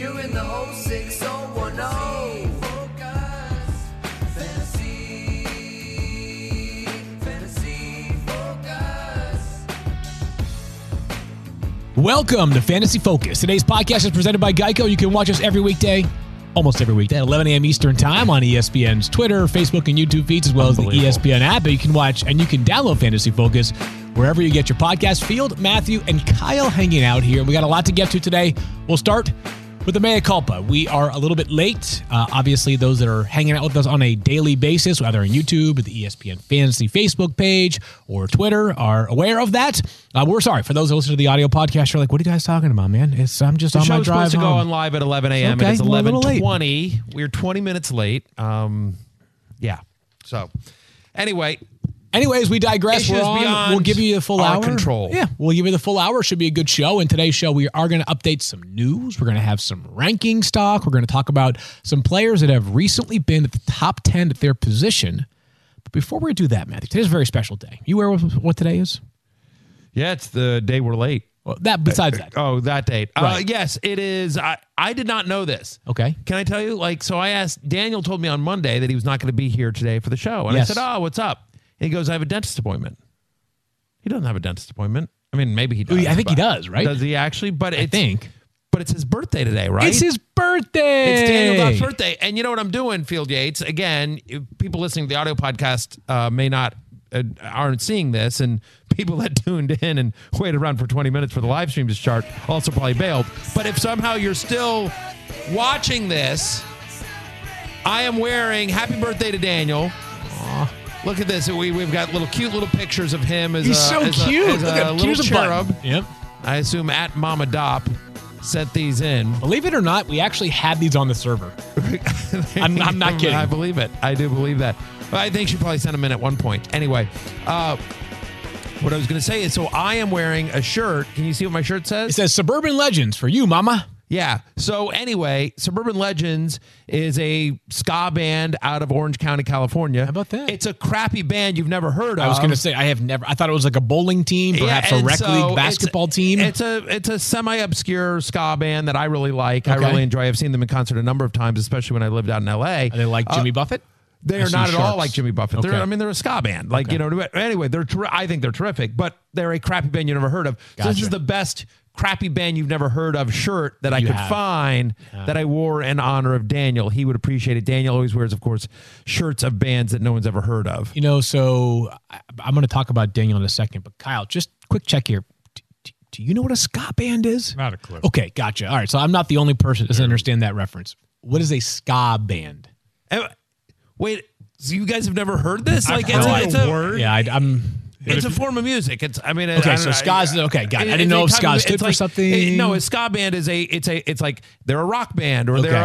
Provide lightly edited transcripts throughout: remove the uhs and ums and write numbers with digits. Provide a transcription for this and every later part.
You're in the 06010. Fantasy Focus. Welcome to Fantasy Focus. Today's podcast is presented by Geico. You can watch us every weekday, almost every weekday, at 11 a.m. Eastern Time on ESPN's Twitter, Facebook, and YouTube feeds, as well as the ESPN app. You can watch and you can download Fantasy Focus wherever you get your podcast. Field, Matthew, and Kyle hanging out here. We got a lot to get to today. We'll start with the mea culpa. We are a little bit late. Obviously, those that are hanging out with us on a daily basis, whether on YouTube, or the ESPN Fantasy Facebook page, or Twitter, are aware of that. We're sorry. For those that listen to the audio podcast, you're like, what are you guys talking about, man? I'm just on my drive home. The show's supposed to go on live at 11 a.m. Okay, It is we're a little 11:20. We're 20 minutes late. Yeah. So, Anyways, we digress. We're on. We'll give you the full hour. Control. Yeah, we'll give you the full hour. Should be a good show. In today's show, we are going to update some news. We're going to have some ranking stock. We're going to talk about some players that have recently been at the top 10 at their position. But before we do that, Matthew, today's a very special day. You aware of what today is? Yeah, it's the day we're late. Well, besides that. Oh, that date. Right. Yes, it is. I did not know this. Okay. Can I tell you? So I asked, Daniel told me on Monday that he was not going to be here today for the show. And Yes. I said, oh, what's up? And he goes, I have a dentist appointment. He doesn't have a dentist appointment. I mean, maybe he does. I think he does, right? Does he actually? But I think. But it's his birthday today, right? It's his birthday. It's Daniel Dobbs' birthday. And you know what I'm doing, Field Yates? Again, people listening to the audio podcast aren't seeing this, and people that tuned in and waited around for 20 minutes for the live stream to start also probably bailed. But if somehow you're still watching this, I am wearing Happy Birthday to Daniel. Aw. Look at this. We've got cute little pictures of him as He's so cute. Look at little cherub. Yep. I assume at Mama Dop sent these in. Believe it or not, we actually had these on the server. I'm not kidding. I believe it. I do believe that. I think she probably sent them in at one point. Anyway, what I was going to say is, so I am wearing a shirt. Can you see what my shirt says? It says Suburban Legends for you, mama. Yeah. So anyway, Suburban Legends is a ska band out of Orange County, California. How about that? It's a crappy band you've never heard of. I was going to say, I thought it was like a bowling team, perhaps a rec league basketball team. It's a semi-obscure ska band that I really like. Okay. I really enjoy. I've seen them in concert a number of times, especially when I lived out in L.A. Are they like Jimmy Buffett? They are not at all like Jimmy Buffett. Okay. They're a ska band. Anyway, I think they're terrific, but they're a crappy band you never heard of. Gotcha. So this is the best crappy band you've never heard of shirt that I could find that I wore in honor of Daniel. He would appreciate it. Daniel always wears, of course, shirts of bands that no one's ever heard of. So I'm going to talk about Daniel in a second, but Kyle, just quick check here. Do you know what a ska band is? Not a clue. Okay, gotcha. All right, so I'm not the only person that doesn't understand that reference. What is a ska band? Wait, so you guys have never heard this? It's a word. Yeah, It's a form of music. Okay, so ska's okay. Got it. I didn't know if ska stood for something. No, a ska band is it's like they're a rock band or they're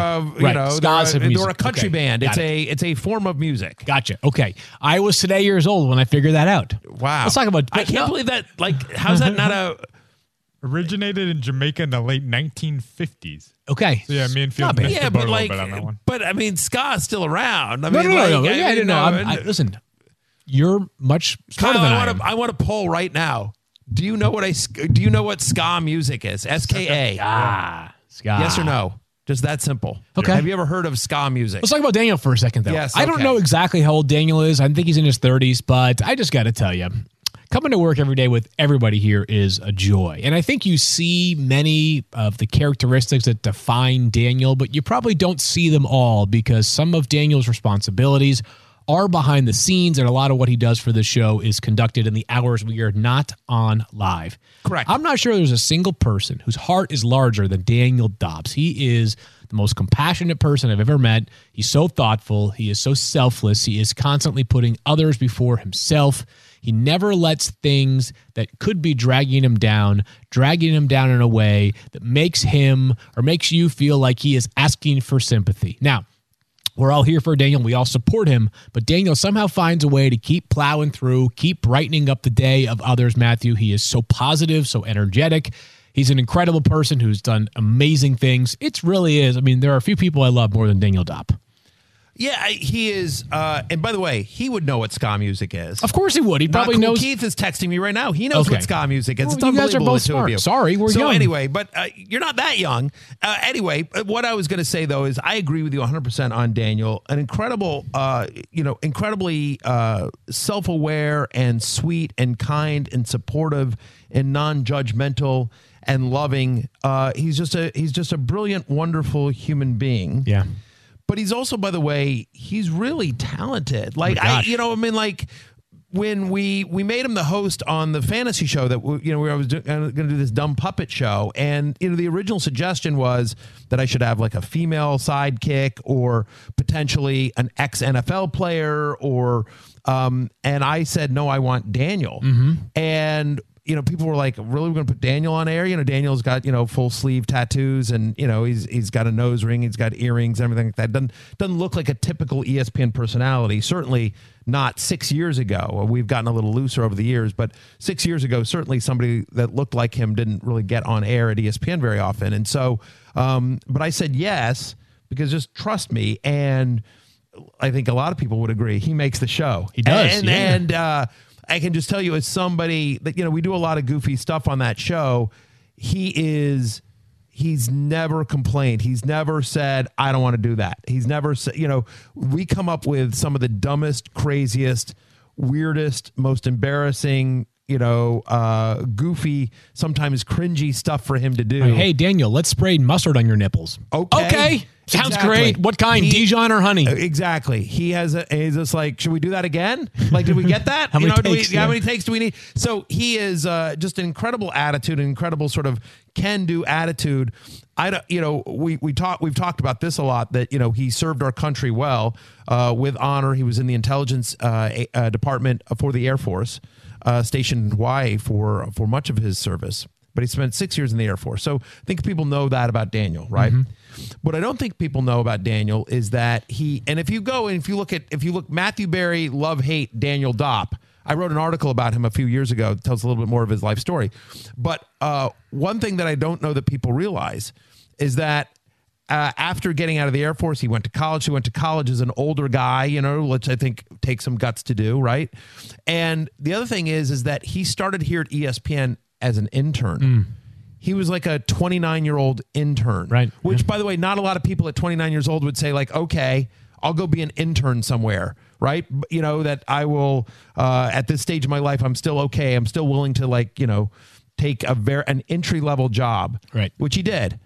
a country band. It's a form of music. Gotcha. Okay, I was today years old when I figured that out. Wow. Let's talk about. I can't believe that. How's that not a? Originated in Jamaica in the late 1950s. Okay. So yeah, me and Field missed the boat a little bit on that one. But I mean, ska is still around. No. Yeah, I didn't know. Listen. You're much smarter than I am. I want to poll right now. Do you know what ska music is? SKA. Ska. Yes or no? Just that simple. Okay. Have you ever heard of ska music? Let's talk about Daniel for a second, though. Yes, I don't okay. know exactly how old Daniel is. I think he's in his 30s, but I just got to tell you, coming to work every day with everybody here is a joy. And I think you see many of the characteristics that define Daniel, but you probably don't see them all because some of Daniel's responsibilities are behind the scenes, and a lot of what he does for the show is conducted in the hours we are not on live. Correct. I'm not sure there's a single person whose heart is larger than Daniel Dobbs. He is the most compassionate person I've ever met. He's so thoughtful. He is so selfless. He is constantly putting others before himself. He never lets things that could be dragging him down in a way that makes him or makes you feel like he is asking for sympathy. Now, we're all here for Daniel. We all support him. But Daniel somehow finds a way to keep plowing through, keep brightening up the day of others, Matthew. He is so positive, so energetic. He's an incredible person who's done amazing things. It really is. I mean, there are a few people I love more than Daniel Dopp. Yeah, he is. And by the way, he would know what ska music is. Of course he would. He probably Not cool knows. Keith is texting me right now. He knows Okay. what ska music is. Well, It's you guys are unbelievable, both the two of smart. you. Sorry, we're so young. anyway, but you're not that young. Anyway, what I was going to say though is I agree with you 100% on Daniel. An incredible, incredibly self-aware and sweet and kind and supportive and non-judgmental and loving. He's just a brilliant, wonderful human being. Yeah. But he's also, by the way, he's really talented. Like gosh. when we made him the host on the fantasy show that I was going to do this dumb puppet show, and the original suggestion was that I should have like a female sidekick or potentially an ex-NFL player, or and I said no, I want Daniel, and. People were like, really, we're going to put Daniel on air? Daniel's got, full sleeve tattoos and, he's got a nose ring. He's got earrings, everything like that. Doesn't look like a typical ESPN personality. Certainly not 6 years ago. We've gotten a little looser over the years, but 6 years ago, certainly somebody that looked like him didn't really get on air at ESPN very often. And so, but I said yes, because just trust me. And I think a lot of people would agree. He makes the show. He does. And I can just tell you, as somebody that, we do a lot of goofy stuff on that show. He's never complained. He's never said, I don't want to do that. He's never said, we come up with some of the dumbest, craziest, weirdest, most embarrassing, goofy, sometimes cringy stuff for him to do. Hey, Daniel, let's spray mustard on your nipples. Okay. Sounds Exactly. great. What kind? Dijon or honey? Exactly. He's just like, should we do that again? Like, did we get that? How many takes? How many takes do we need? So he is just an incredible attitude, an incredible sort of can-do attitude. We've talked about this a lot, that, he served our country well, with honor. He was in the intelligence department for the Air Force, stationed in Hawaii for much of his service. But he spent 6 years in the Air Force. So I think people know that about Daniel, right? What I don't think people know about Daniel is that if you look Matthew Berry, love, hate, Daniel Dopp. I wrote an article about him a few years ago that tells a little bit more of his life story. But one thing that I don't know that people realize is that after getting out of the Air Force, he went to college. He went to college as an older guy, which I think takes some guts to do, right? And the other thing is that he started here at ESPN as an intern. He was like a 29-year-old intern, right? Which, by the way, not a lot of people at 29 years old would say, like, okay, I'll go be an intern somewhere, right? That I will, at this stage of my life, I'm still okay. I'm still willing to take an entry-level job, right? Which he did.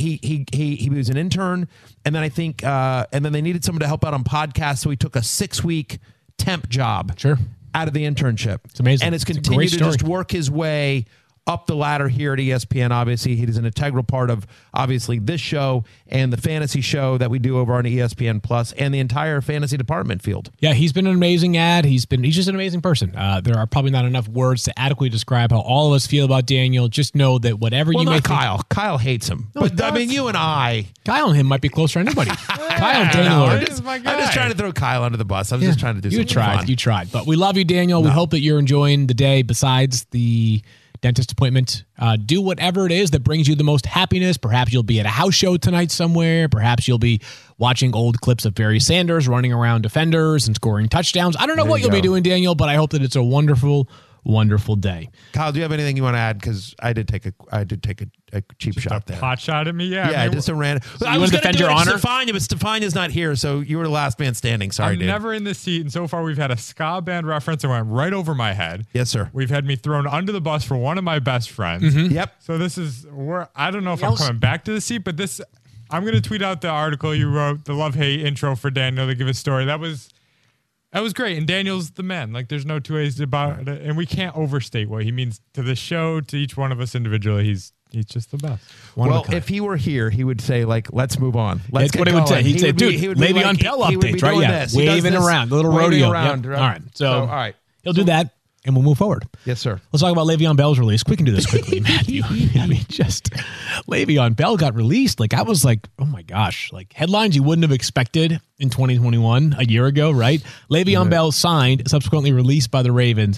He was an intern, and then I think, and then they needed someone to help out on podcasts, so he took a 6-week temp job, out of the internship. It's amazing. And it's continued to just work his way up the ladder here at ESPN. Obviously, he is an integral part of obviously this show and the fantasy show that we do over on ESPN Plus and the entire fantasy department field. Yeah, he's been an amazing ad. He's just an amazing person. There are probably not enough words to adequately describe how all of us feel about Daniel. Just know that whatever you may think, Kyle hates him. But I mean, you and I, Kyle and him might be closer than anybody. Kyle and Daniel are. I'm just trying to throw Kyle under the bus. I was just trying to do something fun. You tried. But we love you, Daniel. We hope that you're enjoying the day besides the dentist appointment. Do whatever it is that brings you the most happiness. Perhaps you'll be at a house show tonight somewhere. Perhaps you'll be watching old clips of Barry Sanders running around defenders and scoring touchdowns. I don't know what you'll be doing, Daniel, but I hope that it's a wonderful, wonderful day. Kyle, do you have anything you want to add? Because I did take a cheap shot there. Pot shot at me, yeah. Yeah, just a random. I was going to defend your honor, Stefania, but Stefania's not here, so you were the last man standing. Sorry, I'm dude. never in the seat, and so far we've had a ska band reference that went right over my head. Yes, sir. We've had me thrown under the bus for one of my best friends. Yep. So this is where I don't know if I'm coming back to the seat, but this I'm going to tweet out the article you wrote, the love hate intro for Daniel to give his story. That was great, and Daniel's the man. Like, there's no two ways about it, and we can't overstate what he means to the show, to each one of us individually. He's just the best. Well, if he were here, he would say, like, let's move on. That's what he would say. He'd say, dude, Le'Veon Bell updates, right? Yeah, waving around, the little rodeo. Around, All right. So, all right. He'll do that, and we'll move forward. Yes, sir. Let's talk about Le'Veon Bell's release. We can do this quickly, Matthew. I mean, just Le'Veon Bell got released. Like, I was like, oh my gosh, like headlines you wouldn't have expected in 2021, a year ago, right? Le'Veon Bell signed, subsequently released by the Ravens.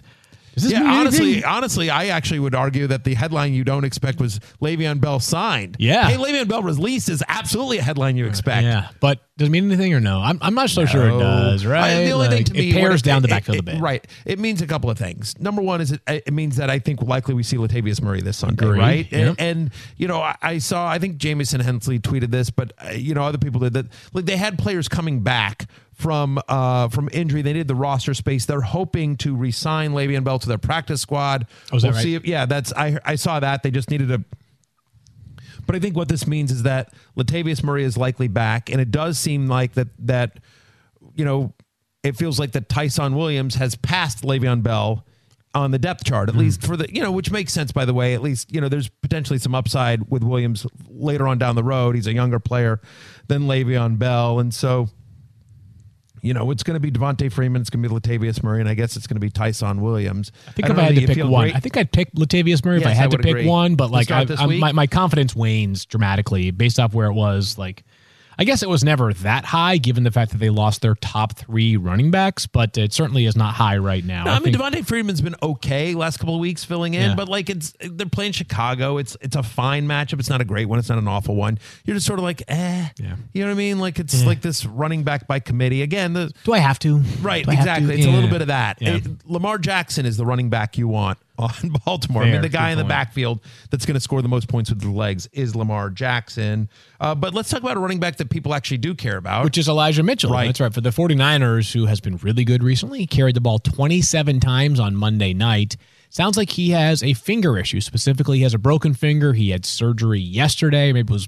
Honestly, I actually would argue that the headline you don't expect was Le'Veon Bell signed. Yeah. Hey, Le'Veon Bell released is absolutely a headline you expect. Yeah, but Does it mean anything or no? I'm not so sure it does, right? The only thing to me, it pairs down the backfield a bit. Right. It means a couple of things. Number one is it means that I think likely we see Latavius Murray this Sunday, Agreed. right? Yep. And I think Jamison Hensley tweeted this, but other people did that. Like they had players coming back from injury. They needed the roster space. They're hoping to re-sign Le'Veon Bell to their practice squad. Oh, is that we'll right? see if, I saw that. They just needed But I think what this means is that Latavius Murray is likely back, and it does seem like that it feels like that Tyson Williams has passed Le'Veon Bell on the depth chart, at least for the which makes sense, by the way. At least there's potentially some upside with Williams later on down the road. He's a younger player than Le'Veon Bell, and so it's going to be Devontae Freeman, it's going to be Latavius Murray, and I guess it's going to be Tyson Williams. I think if I had to pick one, I think I'd pick Latavius Murray if I had to pick one, but like my confidence wanes dramatically based off where it was. Like, I guess it was never that high given the fact that they lost their top 3 running backs, but it certainly is not high right now. No, I mean, Devontae Freeman's been okay last couple of weeks filling in, but like they're playing Chicago. It's a fine matchup. It's not a great one. It's not an awful one. You're just sort of like, Yeah. You know what I mean? Like it's like this running back by committee. Again, do I have to? Right, Do I have exactly. to? It's a little bit of that. Yeah. Lamar Jackson is the running back you want on Baltimore. Fair, I mean, the guy good in the point. backfield that's going to score the most points with the legs is Lamar Jackson. But let's talk about a running back that people actually do care about. Which is Elijah Mitchell. Right. That's right. For the 49ers, who has been really good recently, he carried the ball 27 times on Monday night. Sounds like he has a finger issue. Specifically, he has a broken finger. He had surgery yesterday. Maybe it was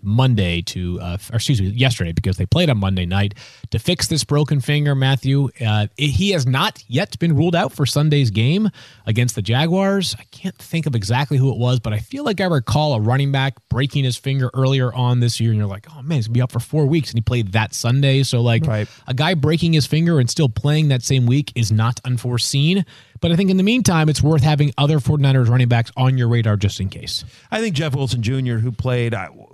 yesterday because they played on Monday night to fix this broken finger, Matthew. He has not yet been ruled out for Sunday's game against the Jaguars. I can't think of exactly who it was, but I feel like I recall a running back breaking his finger earlier on this year, and you're like, oh, man, he's going to be out for 4 weeks, and he played that Sunday. So, like, Right. a guy breaking his finger and still playing that same week is not unforeseen. But I think in the meantime, it's worth having other 49ers running backs on your radar just in case. I think Jeff Wilson Jr., who played,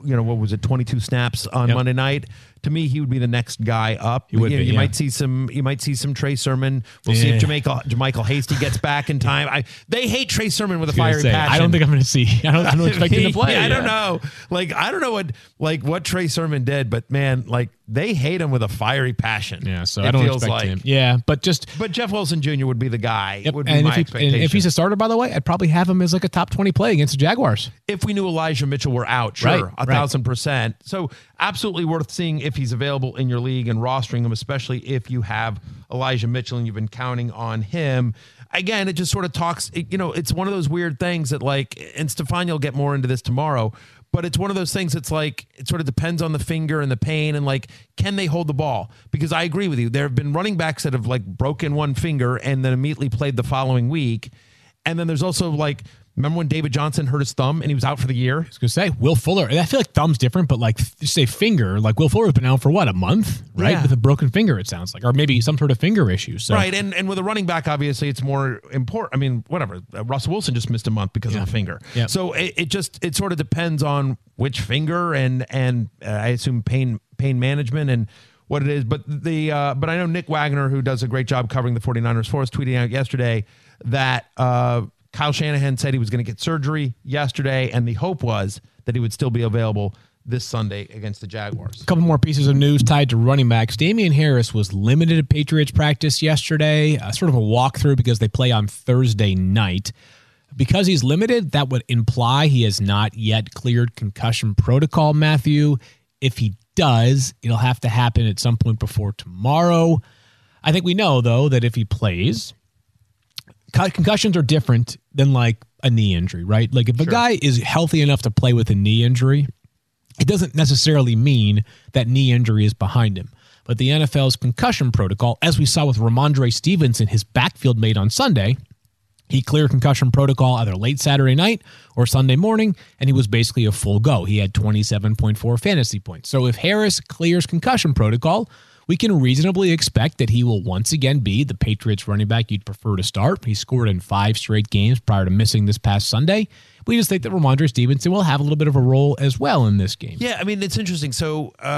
22 snaps on Monday night. To me, he would be the next guy up. You might see some Trey Sermon. We'll see if Jermichael Hasty gets back in time. They hate Trey Sermon with a fiery passion. I don't think I'm going to see. I don't expect him to play. I don't know. Like, I don't know what Trey Sermon did, but man, like they hate him with a fiery passion. Yeah, so I don't expect him. Yeah, but Jeff Wilson Jr. would be the guy. Yep. Would be my expectation. And if he's a starter, by the way, I'd probably have him as like a top 20 play against the Jaguars. If we knew Elijah Mitchell were out, sure, Right, 1,000%. So absolutely worth seeing if he's available in your league and rostering him, especially if you have Elijah Mitchell and you've been counting on him. Again, it just sort of talks, it's one of those weird things that and Stefan, you'll get more into this tomorrow, but it's one of those things that's like, it sort of depends on the finger and the pain and like, can they hold the ball? Because I agree with you. There have been running backs that have like broken one finger and then immediately played the following week. And then there's also like, remember when David Johnson hurt his thumb and he was out for the year? I was going to say, Will Fuller. I feel like thumb's different, but like, say finger, like Will Fuller's been out for what, a month, right? Yeah. With a broken finger, it sounds like, or maybe some sort of finger issue. So. Right, and with a running back, obviously, it's more important. I mean, whatever. Russell Wilson just missed a month because of a finger. Yeah. So it sort of depends on which finger and I assume pain management and what it is. But but I know Nick Wagner, who does a great job covering the 49ers for us, tweeting out yesterday that Kyle Shanahan said he was going to get surgery yesterday, and the hope was that he would still be available this Sunday against the Jaguars. A couple more pieces of news tied to running backs. Damian Harris was limited at Patriots practice yesterday, sort of a walkthrough because they play on Thursday night. Because he's limited, that would imply he has not yet cleared concussion protocol, Matthew. If he does, it'll have to happen at some point before tomorrow. I think we know, though, that if he plays, concussions are different than like a knee injury, right? Like if a guy is healthy enough to play with a knee injury, it doesn't necessarily mean that knee injury is behind him. But the NFL's concussion protocol, as we saw with Ramondre Stevenson, his backfield mate on Sunday, he cleared concussion protocol either late Saturday night or Sunday morning, and he was basically a full go. He had 27.4 fantasy points. So if Harris clears concussion protocol, we can reasonably expect that he will once again be the Patriots running back you'd prefer to start. He scored in 5 straight games prior to missing this past Sunday. We just think that Ramondre Stevenson will have a little bit of a role as well in this game. Yeah, I mean, it's interesting. So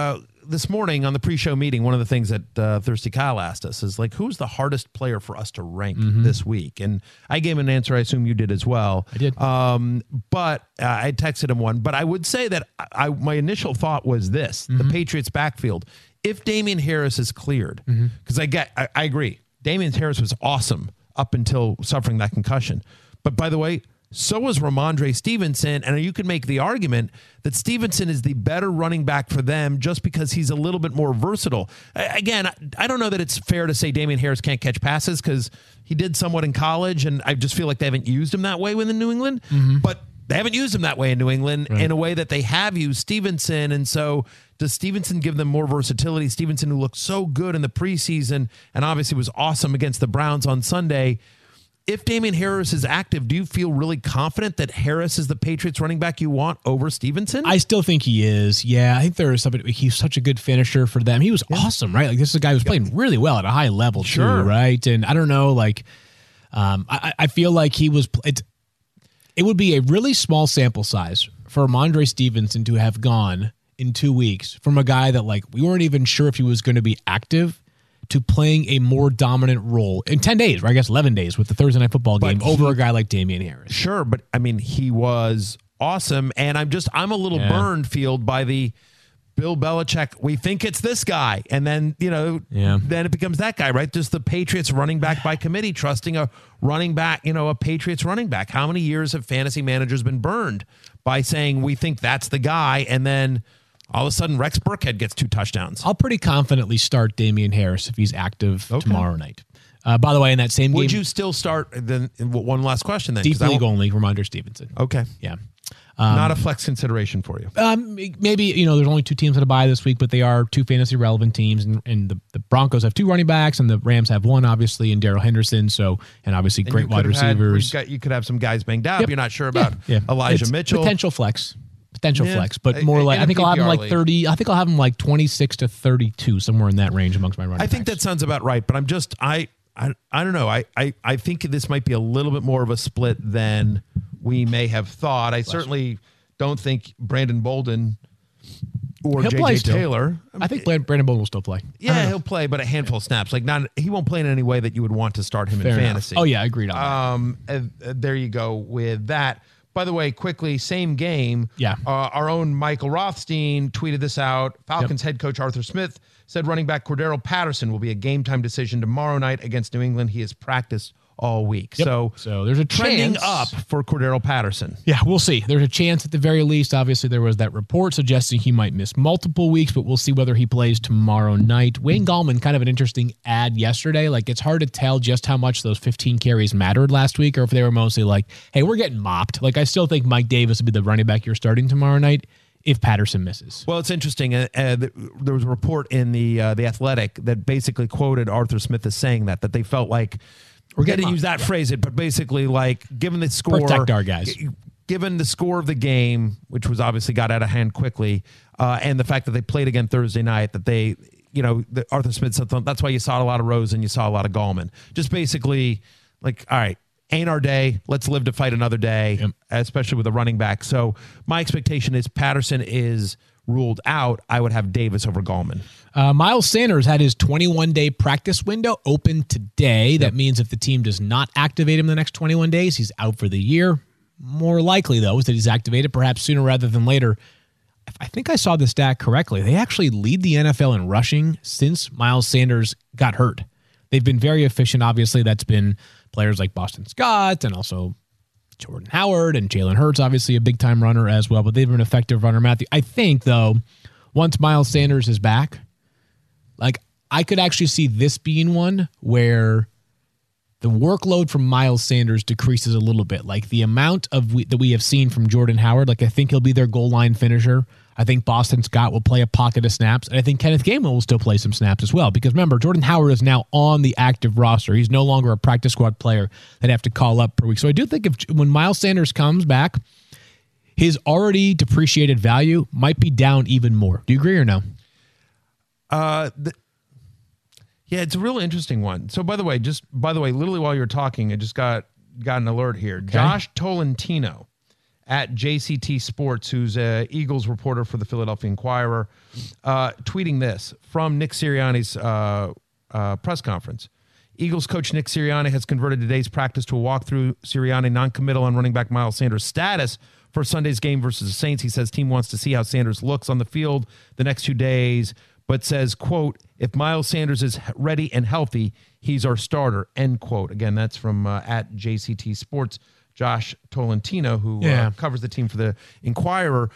this morning on the pre-show meeting, one of the things that Thirsty Kyle asked us is like, who's the hardest player for us to rank this week? And I gave him an answer. I assume you did as well. I did. But I texted him one. But I would say that my initial thought was this: the Patriots backfield. If Damian Harris is cleared, because I agree, Damian Harris was awesome up until suffering that concussion. But by the way, so was Ramondre Stevenson, and you could make the argument that Stevenson is the better running back for them just because he's a little bit more versatile. Again, I don't know that it's fair to say Damian Harris can't catch passes because he did somewhat in college, and I just feel like they haven't used him that way within New England. But they haven't used him that way in New England in a way that they have used Stevenson, and so does Stevenson give them more versatility? Stevenson, who looked so good in the preseason and obviously was awesome against the Browns on Sunday. If Damian Harris is active, do you feel really confident that Harris is the Patriots running back you want over Stevenson? I still think he is. Yeah, I think there is something. He's such a good finisher for them. He was awesome, right? Like, this is a guy who's playing really well at a high level, too, right? And I don't know, like, I feel like he was. It would be a really small sample size for Ramondre Stevenson to have gone in 2 weeks from a guy that, like, we weren't even sure if he was going to be active to playing a more dominant role in 10 days, or I guess 11 days with the Thursday Night Football game over a guy like Damian Harris. Sure, but I mean, he was awesome, and I'm a little burned, Field, by the Bill Belichick, we think it's this guy, and then, then it becomes that guy, right? Just the Patriots running back by committee, trusting a running back, a Patriots running back. How many years have fantasy managers been burned by saying we think that's the guy, and then all of a sudden, Rex Burkhead gets 2 touchdowns? I'll pretty confidently start Damian Harris if he's active tomorrow night. By the way, in that same game... Would you still start... Then one last question then. Deep league only, Ramondre Stevenson. Okay. Yeah. Not a flex consideration for you. Maybe, there's only 2 teams that are bye this week, but they are 2 fantasy-relevant teams, and the Broncos have 2 running backs, and the Rams have 1, obviously, and Darrell Henderson, and obviously great wide receivers. You could have some guys banged up. You're not sure about Elijah Mitchell. Potential flex, but more like I think I'll have him like 30. I think I'll have him like 26 to 32, somewhere in that range amongst my running backs. I think that sounds about right, but I don't know. I think this might be a little bit more of a split than we may have thought. I certainly don't think Brandon Bolden or J.J. Taylor. I think Brandon Bolden will still play. Yeah, he'll play, but a handful of snaps. Like, he won't play in any way that you would want to start him in fantasy. Oh yeah, agreed on that. There you go with that. By the way, quickly, same game. Yeah. Our own Michael Rothstein tweeted this out. Falcons head coach Arthur Smith said running back Cordero Patterson will be a game-time decision tomorrow night against New England. He has practiced all week. So there's a trending chance up for Cordero Patterson. Yeah, we'll see. There's a chance at the very least. Obviously, there was that report suggesting he might miss multiple weeks, but we'll see whether he plays tomorrow night. Wayne Gallman, kind of an interesting ad yesterday. Like, it's hard to tell just how much those 15 carries mattered last week, or if they were mostly like, hey, we're getting mopped. Like, I still think Mike Davis would be the running back you're starting tomorrow night if Patterson misses. Well, it's interesting. There was a report in the Athletic that basically quoted Arthur Smith as saying that they felt like, we're going to use that phrase, but basically, like, given the score, protect our guys. Given the score of the game, which was obviously got out of hand quickly, and the fact that they played again Thursday night, that they, Arthur Smith said that's why you saw a lot of Rose and you saw a lot of Gallman. Just basically, like, all right, ain't our day. Let's live to fight another day, especially with a running back. So my expectation is Patterson is ruled out. I would have Davis over Gallman. Miles Sanders had his 21-day practice window open today. That means if the team does not activate him in the next 21 days, he's out for the year. More likely, though, is that he's activated perhaps sooner rather than later. I think I saw the stat correctly. They actually lead the NFL in rushing since Miles Sanders got hurt. They've been very efficient. Obviously, that's been players like Boston Scott and also Jordan Howard and Jalen Hurts, obviously a big-time runner as well, but they've been an effective runner. Matthew, I think, though, once Miles Sanders is back, like, I could actually see this being one where the workload from Miles Sanders decreases a little bit. Like, the amount that we have seen from Jordan Howard, like, I think he'll be their goal line finisher. I think Boston Scott will play a pocket of snaps, and I think Kenneth Gainwell will still play some snaps as well. Because remember, Jordan Howard is now on the active roster. He's no longer a practice squad player that have to call up per week. So I do think when Miles Sanders comes back, his already depreciated value might be down even more. Do you agree or no? Yeah, it's a real interesting one. So by the way, literally while you're talking, I just got an alert here. Okay. Josh Tolentino at JCT Sports, who's a Eagles reporter for the Philadelphia Inquirer, tweeting this from Nick Sirianni's press conference. Eagles coach Nick Sirianni has converted today's practice to a walkthrough. Sirianni non-committal on running back Miles Sanders' status for Sunday's game versus the Saints. He says team wants to see how Sanders looks on the field the next 2 days, but says, quote, if Miles Sanders is ready and healthy, he's our starter, end quote. Again, that's from at JCT Sports, Josh Tolentino, who covers the team for the Inquirer.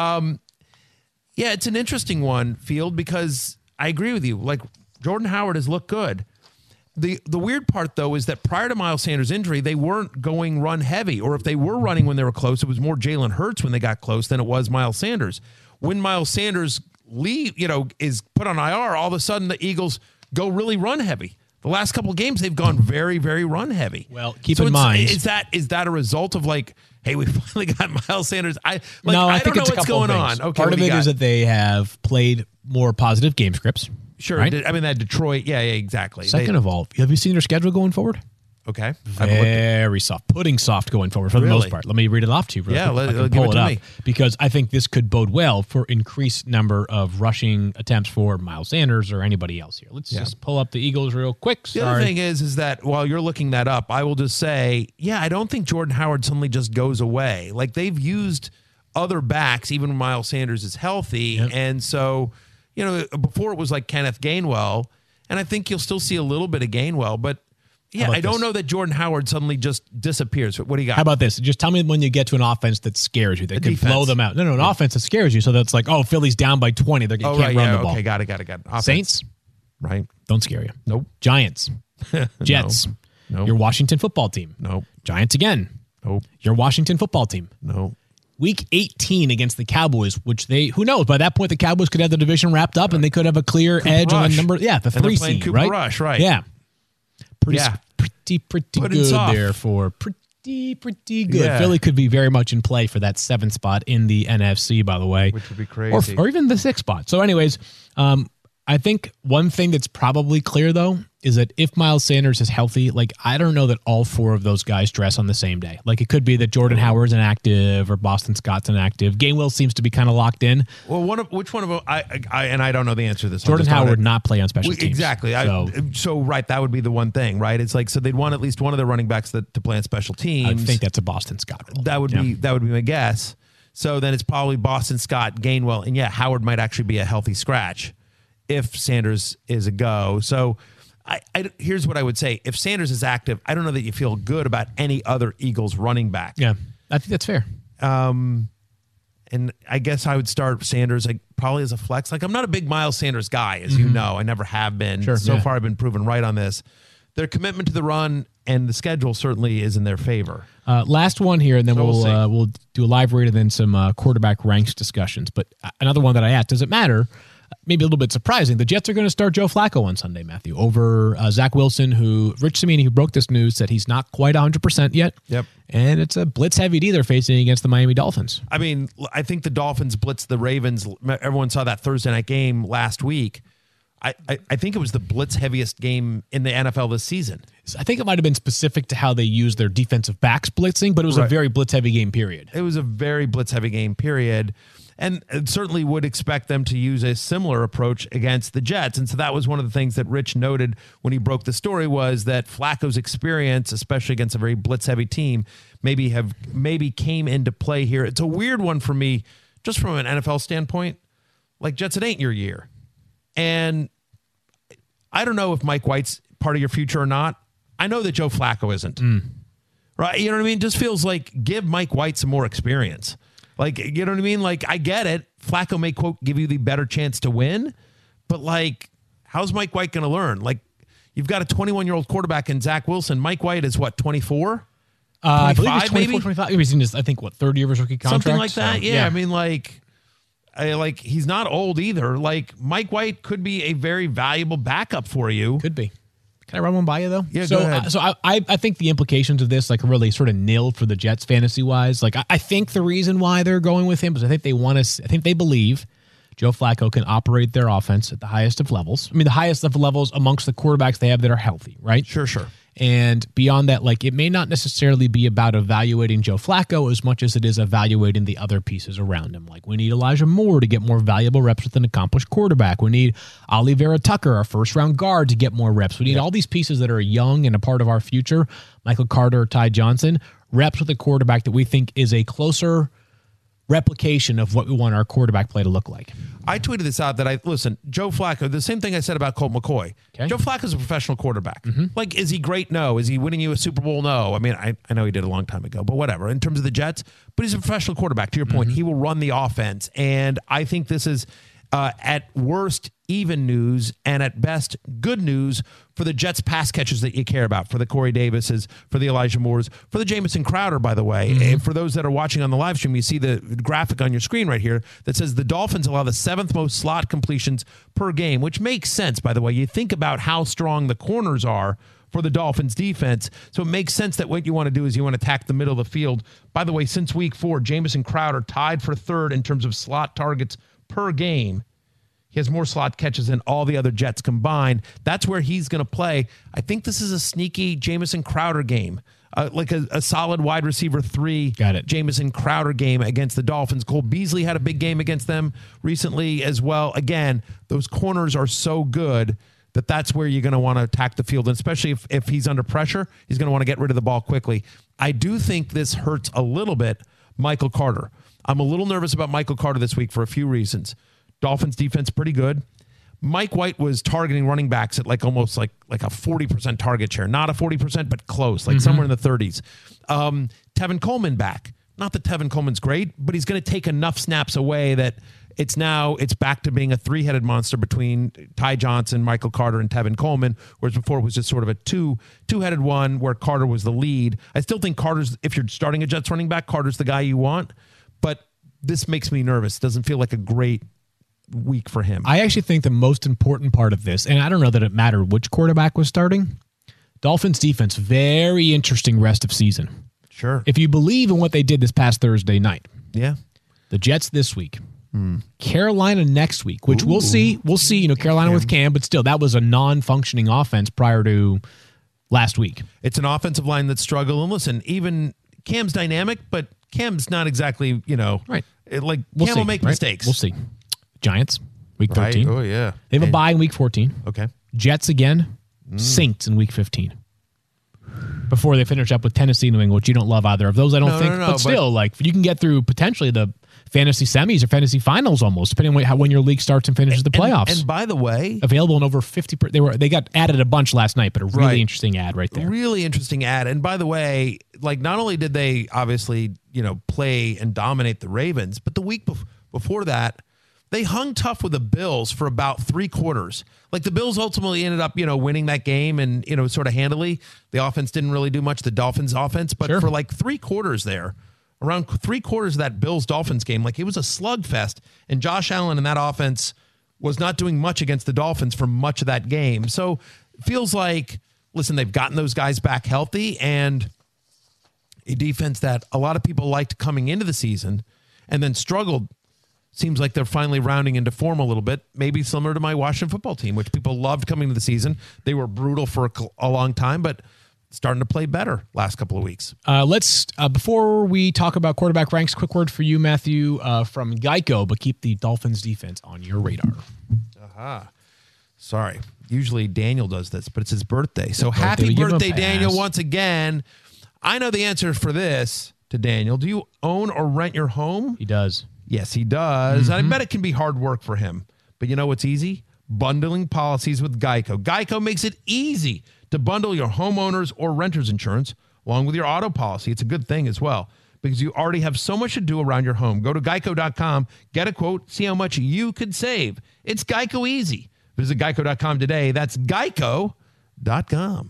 It's an interesting one, Field, because I agree with you. Like, Jordan Howard has looked good. The weird part, though, is that prior to Miles Sanders' injury, they weren't going run heavy, or if they were running when they were close, it was more Jalen Hurts when they got close than it was Miles Sanders. When Miles Sanders is put on IR, all of a sudden the Eagles go really run heavy. The last couple of games, they've gone very, very run heavy. Well, keep in mind, is that a result of like, hey, we finally got Miles Sanders? I think don't know it's what's going on. Okay, part of it is that they have played more positive game scripts. Sure. Right? I mean, that Detroit. Yeah, exactly. Second of all, have you seen their schedule going forward? Okay. Very soft. Pudding soft going forward for the most part. Let me read it off to you. Yeah, I can pull it up because I think this could bode well for increased number of rushing attempts for Miles Sanders or anybody else here. Let's just pull up the Eagles real quick. The other thing is that while you're looking that up, I will just say, I don't think Jordan Howard suddenly just goes away. Like, they've used other backs even when Miles Sanders is healthy. Yep. And so, before it was like Kenneth Gainwell, and I think you'll still see a little bit of Gainwell, but I don't know that Jordan Howard suddenly just disappears. What do you got? How about this? Just tell me when you get to an offense that scares you, that could blow them out. No, an offense that scares you. So that's like, Philly's down by 20. They can't run the ball. Okay, got it. Offense. Saints, right? Don't scare you. Nope. Giants, Jets, nope. Your Washington football team. Nope. Giants again. Nope. Your Washington football team. Nope. Week 18 against the Cowboys, which who knows? By that point, the Cowboys could have the division wrapped up, and they could have a clear edge on the number. Yeah, the 3 seed, Cooper right? Rush, right? Yeah. Pretty good soft. there for pretty good. Yeah. Philly could be very much in play for that 7th spot in the NFC, by the way. Which would be crazy. Or even the 6th spot. So anyways, I think one thing that's probably clear, though, is that if Miles Sanders is healthy, I don't know that all 4 of those guys dress on the same day. It could be that Jordan Howard's inactive or Boston Scott's inactive. Gainwell seems to be kind of locked in. Well, which one of them? I don't know the answer to this. Jordan Howard not play on special teams. Exactly. So right, that would be the one thing, right? It's so they'd want at least one of their running backs to play on special teams. I think that's a Boston Scott role. That would be my guess. So then it's probably Boston Scott, Gainwell, and Howard might actually be a healthy scratch if Sanders is a go. So here's what I would say. If Sanders is active, I don't know that you feel good about any other Eagles running back. Yeah, I think that's fair. And I guess I would start Sanders probably as a flex. I'm not a big Miles Sanders guy, as you know. I never have been. Sure, so far, I've been proven right on this. Their commitment to the run and the schedule certainly is in their favor. Last one here, and then we'll do a live read and then some quarterback ranks discussions. But another one that I asked, does it matter? Maybe a little bit surprising. The Jets are going to start Joe Flacco on Sunday, Matthew, over Zach Wilson, who Rich Cimini, who broke this news, said he's not quite 100% yet. Yep. And it's a blitz-heavy D they're facing against the Miami Dolphins. I mean, I think the Dolphins blitzed the Ravens. Everyone saw that Thursday night game last week. I think it was the blitz-heaviest game in the NFL this season. I think it might have been specific to how they used their defensive backs blitzing, but it was a very blitz-heavy game, period. It was a very blitz-heavy game, period. And certainly would expect them to use a similar approach against the Jets. And so that was one of the things that Rich noted when he broke the story was that Flacco's experience, especially against a very blitz-heavy team, maybe came into play here. It's a weird one for me, just from an NFL standpoint. Jets, it ain't your year. And I don't know if Mike White's part of your future or not. I know that Joe Flacco isn't. Right? You know what I mean? Just feels like give Mike White some more experience. You know what I mean? I get it. Flacco may, quote, give you the better chance to win. But, how's Mike White going to learn? You've got a 21-year-old quarterback in Zach Wilson. Mike White is, what, 24? I believe he's 24, 25. He's in his, third year of his rookie contract. Something like that. So, yeah. I mean, he's not old either. Mike White could be a very valuable backup for you. Could be. Can I run one by you, though? Yeah, go ahead. So I think the implications of this, are really sort of nil for the Jets fantasy-wise. I think the reason why they're going with him is I think they believe Joe Flacco can operate their offense at the highest of levels. I mean, the highest of levels amongst the quarterbacks they have that are healthy, right? Sure. And beyond that, like, it may not necessarily be about evaluating Joe Flacco as much as it is evaluating the other pieces around him. Like, we need Elijah Moore to get more valuable reps with an accomplished quarterback. We need Ali Vera Tucker, our first-round guard, to get more reps. We need all these pieces that are young and a part of our future. Michael Carter, Ty Johnson, reps with a quarterback that we think is a closer replication of what we want our quarterback play to look like. I tweeted this out that listen, Joe Flacco, the same thing I said about Colt McCoy. Okay. Joe Flacco's a professional quarterback. Like, is he great? No. Is he winning you a Super Bowl? No. I mean, I know he did a long time ago, but whatever. In terms of the Jets, but he's a professional quarterback. To your point, he will run the offense. And I think this is, at worst, even news, and at best, good news for the Jets pass catchers that you care about, for the Corey Davises, for the Elijah Moores, for the Jamison Crowder, by the way. And for those that are watching on the live stream, you see the graphic on your screen right here that says the Dolphins allow the 7th most slot completions per game, which makes sense, by the way. You think about how strong the corners are for the Dolphins defense. So it makes sense that what you want to do is you want to attack the middle of the field. By the way, since week 4, Jamison Crowder tied for 3rd in terms of slot targets per game. He has more slot catches than all the other Jets combined. That's where he's going to play. I think this is a sneaky Jamison Crowder game, like a solid wide receiver 3 Jamison Crowder game against the Dolphins. Cole Beasley had a big game against them recently as well. Again, those corners are so good that that's where you're going to want to attack the field, and especially if he's under pressure, he's going to want to get rid of the ball quickly. I do think this hurts a little bit Michael Carter. I'm a little nervous about Michael Carter this week for a few reasons. Dolphins defense pretty good. Mike White was targeting running backs at like almost like a 40% target share. Not a 40%, but close, like somewhere in the 30s. Tevin Coleman back. Not that Tevin Coleman's great, but he's going to take enough snaps away that it's back to being a 3-headed monster between Ty Johnson, Michael Carter, and Tevin Coleman, whereas before it was just sort of a two-headed one where Carter was the lead. I still think Carter's, if you're starting a Jets running back, Carter's the guy you want, but this makes me nervous. Doesn't feel like a great week for him. I actually think the most important part of this, and I don't know that it mattered which quarterback was starting, Dolphins defense, very interesting rest of season. Sure. If you believe in what they did this past Thursday night. Yeah. The Jets this week. Carolina next week, which we'll see. We'll see, Carolina with Cam, but still, that was a non-functioning offense prior to last week. It's an offensive line that struggled. And listen, even Cam's dynamic, but Cam's not exactly, right. Like We'll Cam see, will make right? mistakes. We'll see. Giants, week 13. Right. Oh, yeah. They have a bye in week 14. Okay. Jets again, Saints in week 15. Before they finish up with Tennessee, New England, which you don't love either of those, I don't think. But still, like, you can get through potentially the fantasy semis or fantasy finals almost, depending on when your league starts and finishes the playoffs. And by the way, available in over 50. They got added a bunch last night, but a really interesting ad right there. Really interesting ad. And by the way, like, not only did they obviously play and dominate the Ravens, but the week before that, they hung tough with the Bills for about 3 quarters. Like, the Bills ultimately ended up, winning that game and, sort of handily. The offense didn't really do much, the Dolphins offense, but for like 3 quarters there, around 3 quarters of that Bills-Dolphins game, like, it was a slugfest. And Josh Allen and that offense was not doing much against the Dolphins for much of that game. So it feels like, listen, they've gotten those guys back healthy, and a defense that a lot of people liked coming into the season and then struggled. Seems like they're finally rounding into form a little bit, maybe similar to my Washington football team, which people loved coming to the season. They were brutal for a long time, but starting to play better last couple of weeks. Let's before we talk about quarterback ranks, quick word for you, Matthew, from Geico, but keep the Dolphins defense on your radar. Sorry. Usually Daniel does this, but it's his birthday. So happy birthday, Daniel, once again. I know the answer for this to Daniel. Do you own or rent your home? He does. Yes, he does. I bet it can be hard work for him. But you know what's easy? Bundling policies with Geico. Geico makes it easy to bundle your homeowners or renters insurance along with your auto policy. It's a good thing as well because you already have so much to do around your home. Go to geico.com, get a quote, see how much you could save. It's Geico easy. Visit geico.com today. That's geico.com.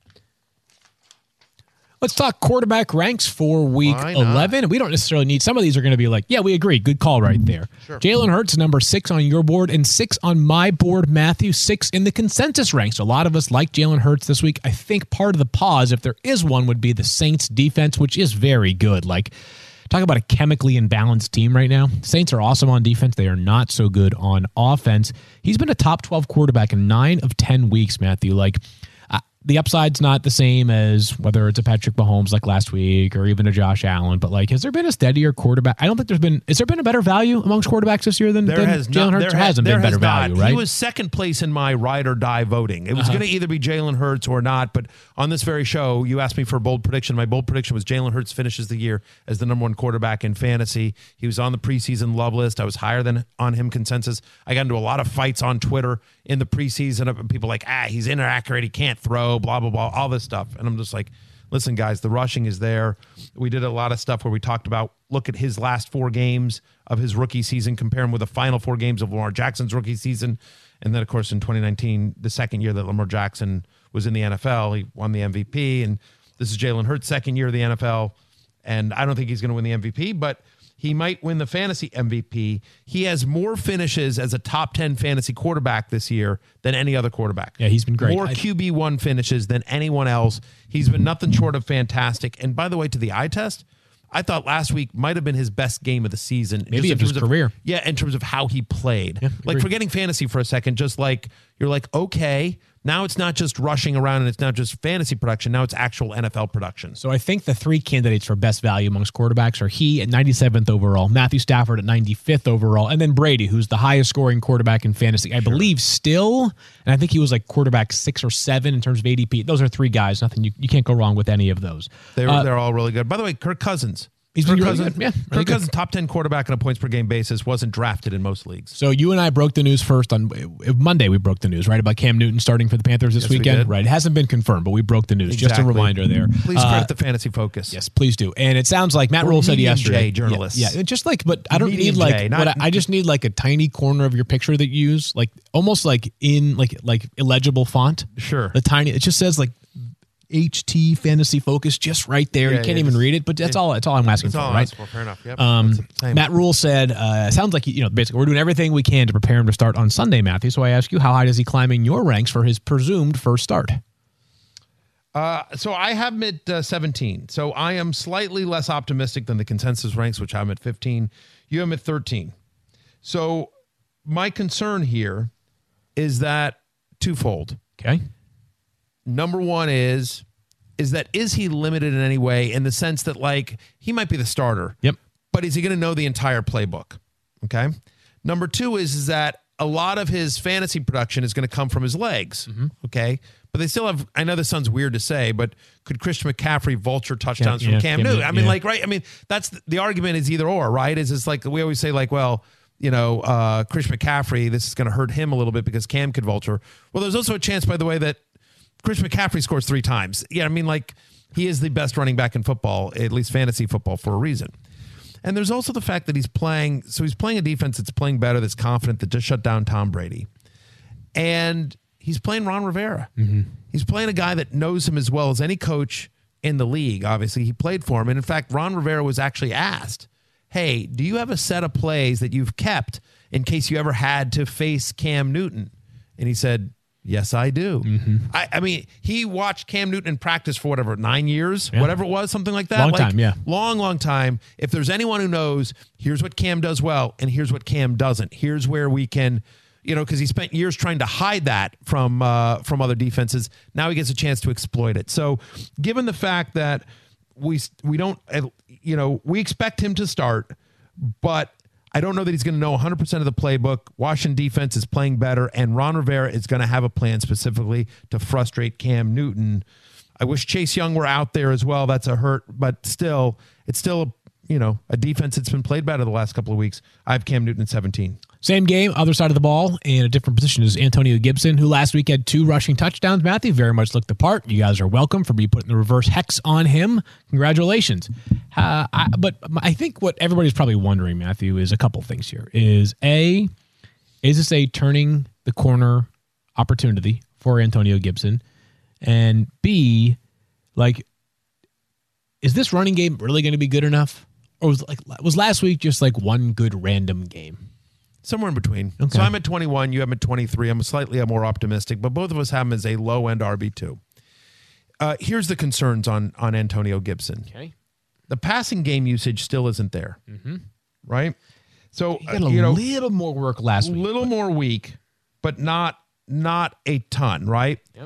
Let's talk quarterback ranks for week 11. We don't necessarily need, some of these are going to be like, yeah, we agree. Good call right there. Sure. Jalen Hurts, number 6 on your board and 6 on my board. Matthew, 6 in the consensus ranks. A lot of us like Jalen Hurts this week. I think part of the pause, if there is one, would be the Saints defense, which is very good. Like, talk about a chemically imbalanced team right now. Saints are awesome on defense. They are not so good on offense. He's been a top 12 quarterback in 9 of 10 weeks, Matthew. Like, the upside's not the same as whether it's a Patrick Mahomes like last week or even a Josh Allen. But like, has there been a steadier quarterback? I don't think there's been. Has there been a better value amongst quarterbacks this year than Jalen Hurts? There hasn't been better value, right? He was second place in my ride or die voting. It was going to either be Jalen Hurts or not. But on this very show, you asked me for a bold prediction. My bold prediction was Jalen Hurts finishes the year as the number one quarterback in fantasy. He was on the preseason love list. I was higher than on him consensus. I got into a lot of fights on Twitter in the preseason of people like, he's inaccurate. He can't throw, blah, blah, blah, all this stuff. And I'm just like, listen, guys, the rushing is there. We did a lot of stuff where we talked about, look at his last 4 games of his rookie season, compare him with the final 4 games of Lamar Jackson's rookie season. And then, of course, in 2019, the second year that Lamar Jackson was in the NFL, he won the MVP. And this is Jalen Hurts' second year of the NFL. And I don't think he's going to win the MVP, but he might win the fantasy MVP. He has more finishes as a top 10 fantasy quarterback this year than any other quarterback. Yeah, he's been great. More QB1 finishes than anyone else. He's been nothing short of fantastic. And by the way, to the eye test, I thought last week might have been his best game of the season. Maybe of his career. Yeah, in terms of how he played. Yeah, like forgetting fantasy for a second, just like you're like, okay, now it's not just rushing around and it's not just fantasy production. Now it's actual NFL production. So I think the 3 candidates for best value amongst quarterbacks are he at 97th overall, Matthew Stafford at 95th overall, and then Brady, who's the highest scoring quarterback in fantasy, I believe still. And I think he was like quarterback 6 or 7 in terms of ADP. Those are 3 guys. Nothing you can't go wrong with any of those. They're all really good. By the way, Kirk Cousins. He's been really good. Yeah, really Kirk Cousins, top 10 quarterback on a points per game basis, wasn't drafted in most leagues. So you and I broke the news first on Monday. We broke the news, right, about Cam Newton starting for the Panthers this weekend. Right, it hasn't been confirmed, but we broke the news. Just a reminder there. Please credit the Fantasy Focus. Yes, please do. And it sounds like Matt Rule said yesterday. J journalists. Yeah, just like, but I don't need like. I just need like a tiny corner of your picture that you use, like almost like in like illegible font. Sure. The tiny. It just says like HT Fantasy Focus just right there. You can't even read it, but that's all I'm asking for, right? Fair enough. Yep. Matt Rule said, sounds like, basically we're doing everything we can to prepare him to start on Sunday, Matthew. So I ask you, how high does he climb in your ranks for his presumed first start? So I have him at 17. So I am slightly less optimistic than the consensus ranks, which I'm at 15. You have him at 13. So my concern here is that twofold. Okay. Number one is he limited in any way in the sense that, like, he might be the starter. Yep. But is he going to know the entire playbook? Okay. Number two is that a lot of his fantasy production is going to come from his legs. Mm-hmm. Okay. But they still have, I know this sounds weird to say, but could Christian McCaffrey vulture touchdowns from Cam Newton? I mean, like, right. I mean, that's the argument is either or, right? It's like, we always say, like, well, Christian McCaffrey, this is going to hurt him a little bit because Cam could vulture. Well, there's also a chance, by the way, that Christian McCaffrey scores 3 times. Yeah, I mean, like, he is the best running back in football, at least fantasy football, for a reason. And there's also the fact that he's playing a defense that's playing better, that's confident, that just shut down Tom Brady. And he's playing Ron Rivera. Mm-hmm. He's playing a guy that knows him as well as any coach in the league. Obviously, he played for him. And in fact, Ron Rivera was actually asked, hey, do you have a set of plays that you've kept in case you ever had to face Cam Newton? And he said, yes, I do. Mm-hmm. I mean, he watched Cam Newton in practice for 9 years, whatever it was, something like that. Long time, yeah. Long time. If there's anyone who knows, here's what Cam does well, and here's what Cam doesn't. Here's where we can, because he spent years trying to hide that from other defenses. Now he gets a chance to exploit it. So given the fact that we don't, we expect him to start, but I don't know that he's going to know 100% of the playbook. Washington defense is playing better, and Ron Rivera is going to have a plan specifically to frustrate Cam Newton. I wish Chase Young were out there as well. That's a hurt, but still, it's still a defense that's been played better the last couple of weeks. I have Cam Newton at 17. Same game, other side of the ball, and a different position is Antonio Gibson, who last week had 2 rushing touchdowns. Matthew very much looked the part. You guys are welcome for me putting the reverse hex on him. Congratulations. But I think what everybody's probably wondering, Matthew, is a couple things here. Is this a turning the corner opportunity for Antonio Gibson? And B, is this running game really going to be good enough? Or was last week just like one good random game? Somewhere in between. Okay. So I'm at 21. You have him at 23. I'm slightly more optimistic, but both of us have him as a low-end RB2. Here's the concerns on Antonio Gibson. Okay. The passing game usage still isn't there, right? So he got a little more work last week. A little more weak, but not a ton, right? Yep.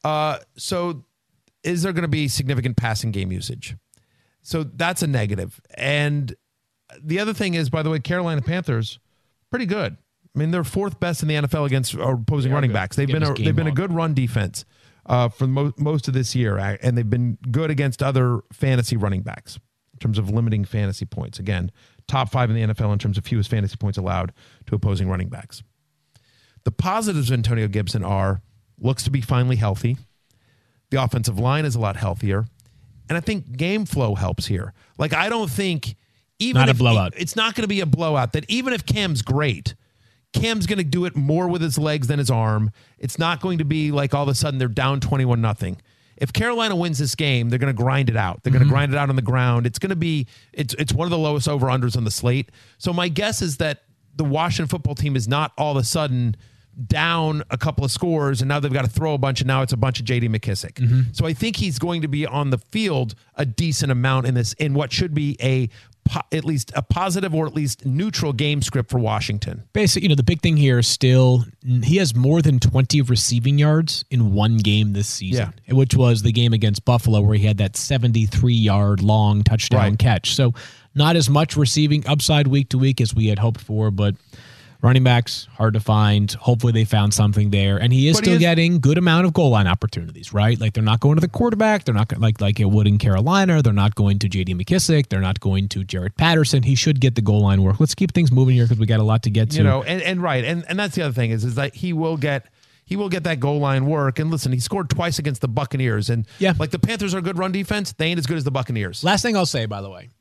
So is there going to be significant passing game usage? So that's a negative. And the other thing is, by the way, Carolina Panthers, pretty good. I mean, they're fourth best in the NFL against opposing running backs. They've been a good run defense for most of this year, and they've been good against other fantasy running backs in terms of limiting fantasy points. Again, top 5 in the NFL in terms of fewest fantasy points allowed to opposing running backs. The positives of Antonio Gibson looks to be finally healthy. The offensive line is a lot healthier. And I think game flow helps here. Like, I don't think even a blowout. It's not going to be a blowout, that even if Cam's great, Cam's going to do it more with his legs than his arm. It's not going to be like all of a sudden they're down 21-0. If Carolina wins this game, they're going to grind it out. They're going to grind it out on the ground. It's going to be it's one of the lowest over-unders on the slate. So my guess is that the Washington football team is not all of a sudden down a couple of scores and now they've got to throw a bunch and now it's a bunch of J.D. McKissick. So I think he's going to be on the field a decent amount in what should be at least a positive or at least neutral game script for Washington. Basically, the big thing here is still he has more than 20 receiving yards in one game this season, which was the game against Buffalo where he had that 73-yard long touchdown catch. So not as much receiving upside week to week as we had hoped for, but running backs, hard to find. Hopefully they found something there. And he is still getting good amount of goal line opportunities, right? Like, they're not going to the quarterback. They're not like it would in Carolina. They're not going to J.D. McKissick. They're not going to Jaret Patterson. He should get the goal line work. Let's keep things moving here because we got a lot to get to. And that's the other thing is that he will get that goal line work. And listen, he scored twice against the Buccaneers. And like, the Panthers are a good run defense. They ain't as good as the Buccaneers. Last thing I'll say, by the way,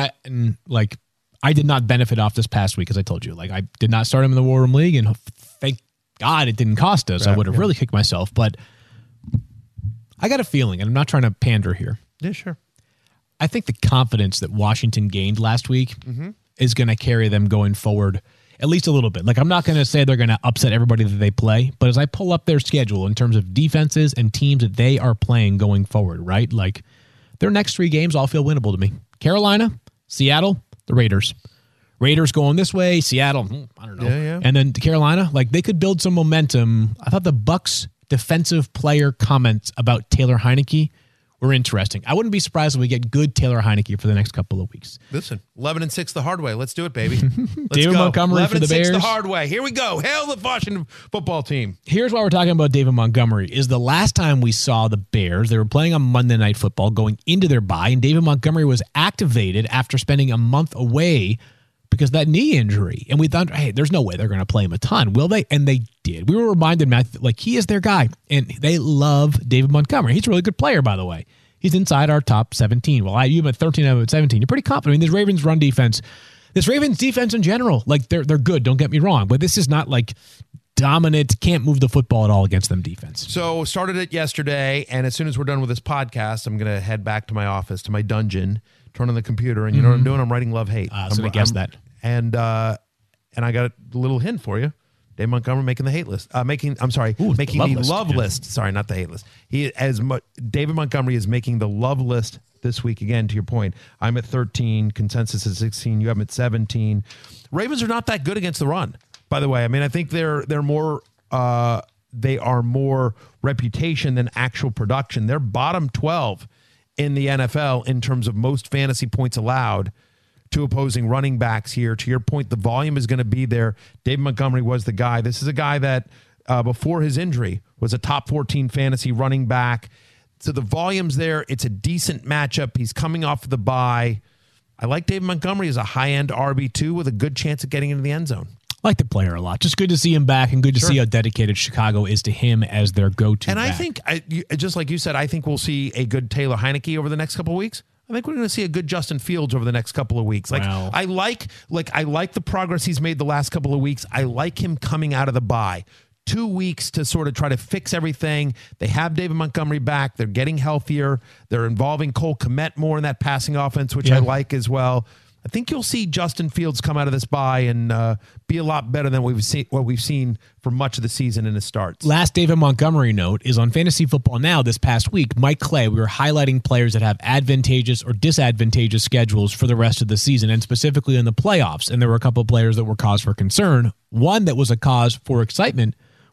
I did not benefit off this past week, as I told you. Like, I did not start him in the War Room League, and thank God it didn't cost us. I would have really kicked myself. But I got a feeling, and I'm not trying to pander here. Yeah, sure. I think the confidence that Washington gained last week is going to carry them going forward at least a little bit. Like, I'm not going to say they're going to upset everybody that they play, but as I pull up their schedule in terms of defenses and teams that they are playing going forward, right? Like, their next 3 games all feel winnable to me. Carolina, Seattle, the Raiders going this way, Seattle, I don't know. Yeah. And then Carolina, like, they could build some momentum. I thought the Bucs defensive player comments about Taylor Heineke were interesting. I wouldn't be surprised if we get good Taylor Heineke for the next couple of weeks. Listen, 11-6 the hard way. Let's do it, baby. David Montgomery for the Bears. 11-6 the hard way. Here we go. Hail the Washington football team. Here's why we're talking about David Montgomery. Is the last time we saw the Bears, they were playing on Monday Night Football going into their bye, and David Montgomery was activated after spending a month away because of that knee injury. And we thought, hey, there's no way they're going to play him a ton, will they? And they did. We were reminded, Matt, like, he is their guy, and they love David Montgomery. He's a really good player, by the way. He's inside our top 17. Well, you have 13 out of 17. You're pretty confident. I mean, this Ravens run defense, this Ravens defense in general, like, they're good. Don't get me wrong, but this is not like dominant, can't move the football at all against them defense. So started it yesterday, and as soon as we're done with this podcast, I'm going to head back to my office, to my dungeon, turn on the computer, and you know what I'm doing? I'm writing love hate. I was going to guess that. And I got a little hint for you. Dave Montgomery making the hate list. Making the love list. Sorry, not the hate list. David Montgomery is making the love list this week. Again, to your point, I'm at 13. Consensus is 16. You have him at 17. Ravens are not that good against the run, by the way. I mean, I think they're more they are more reputation than actual production. They're bottom 12 in the NFL in terms of most fantasy points allowed to opposing running backs here. To your point, the volume is going to be there. David Montgomery was the guy. This is a guy that before his injury was a top 14 fantasy running back. So the volume's there. It's a decent matchup. He's coming off the bye. I like David Montgomery as a high-end RB2 with a good chance of getting into the end zone. I like the player a lot. Just good to see him back and good to see how dedicated Chicago is to him as their go-to And back. I think, just like you said, I think we'll see a good Taylor Heineke over the next couple of weeks. I think we're going to see a good Justin Fields over the next couple of weeks. Wow. I like the progress he's made the last couple of weeks. I like him coming out of the bye. 2 weeks to sort of try to fix everything. They have David Montgomery back. They're getting healthier. They're involving Cole Kmet more in that passing offense, which I like as well. I think you'll see Justin Fields come out of this bye and be a lot better than what we've seen for much of the season in his starts. Last David Montgomery note is on Fantasy Football Now this past week. Mike Clay, we were highlighting players that have advantageous or disadvantageous schedules for the rest of the season, and specifically in the playoffs. And there were a couple of players that were cause for concern. One that was a cause for excitement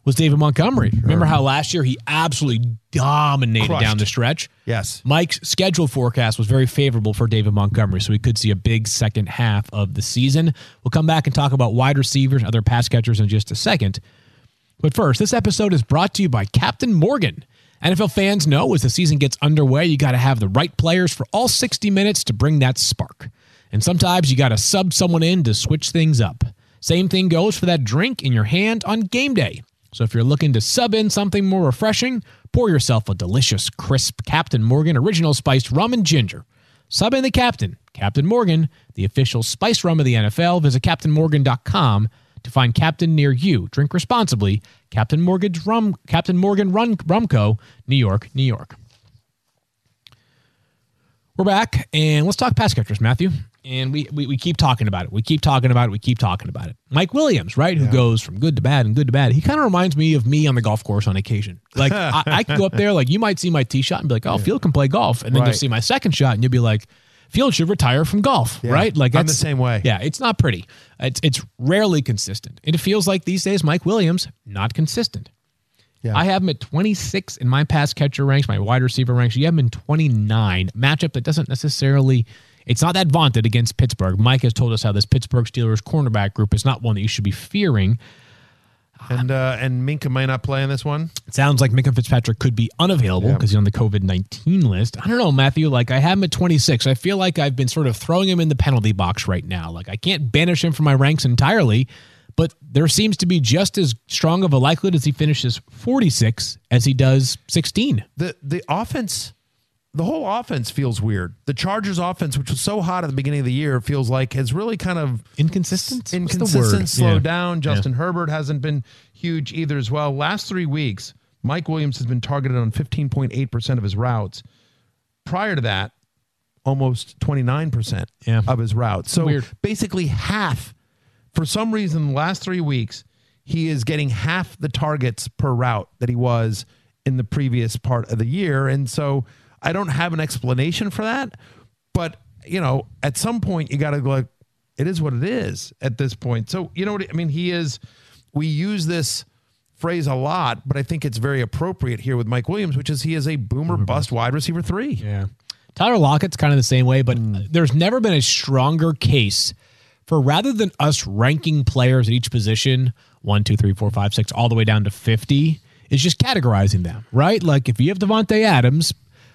was David Montgomery. Remember how last year he absolutely dominated Crushed. down the stretch? Yes. Mike's schedule forecast was very favorable for David Montgomery, so we could see a big second half of the season. We'll come back and talk about wide receivers and other pass catchers in just a second. But first, this episode is brought to you by Captain Morgan. NFL fans know as the season gets underway, you got to have the right players for all 60 minutes to bring that spark. And sometimes you got to sub someone in to switch things up. Same thing goes for that drink in your hand on game day. So if you're looking to sub in something more refreshing, pour yourself a delicious, crisp Captain Morgan Original Spiced Rum and Ginger. Sub in the Captain. Captain Morgan, the official spiced rum of the NFL. Visit CaptainMorgan.com to find Captain near you. Drink responsibly. Captain Morgan Rum Co., New York, New York. We're back, and let's talk pass catchers, Matthew. And we keep talking about it. We keep talking about it. Mike Williams, right, who goes from good to bad and good to bad. He kind of reminds me of me on the golf course on occasion. Like, I can go up there, like, you might see my tee shot and be like, oh, Field can play golf. And then you'll see my second shot, and you'll be like, Field should retire from golf, right? Like, I'm the same way. Yeah, it's not pretty. It's rarely consistent. And it feels like these days, Mike Williams, not consistent. Yeah. I have him at 26 in my pass catcher ranks, my wide receiver ranks. You have him in 29. Matchup that doesn't necessarily, it's not that vaunted against Pittsburgh. Mike has told us how this Pittsburgh Steelers cornerback group is not one that you should be fearing. And Minka might not play in this one. It sounds like Minka Fitzpatrick could be unavailable because he's on the COVID-19 list. I don't know, Matthew. Like, I have him at 26. I feel like I've been sort of throwing him in the penalty box right now. Like, I can't banish him from my ranks entirely, but there seems to be just as strong of a likelihood as he finishes 46 as he does 16. The offense, the whole offense feels weird. The Chargers offense, which was so hot at the beginning of the year, feels like has really kind of Inconsistent, slowed down. Justin Herbert hasn't been huge either as well. Last 3 weeks, Mike Williams has been targeted on 15.8% of his routes. Prior to that, almost 29% of his routes. So basically half. For some reason, the last 3 weeks, he is getting half the targets per route that he was in the previous part of the year. And so I don't have an explanation for that. But, you know, at some point, you got to go like, it is what it is at this point. So, you know what I mean? We use this phrase a lot, but I think it's very appropriate here with Mike Williams, which is he is a boomer bust wide receiver 3. Yeah. Tyler Lockett's kind of the same way, but there's never been a stronger case for rather than us ranking players at each position, 1, 2, 3, 4, 5, 6, all the way down to 50, is just categorizing them, right? Like if you have Devontae Adams,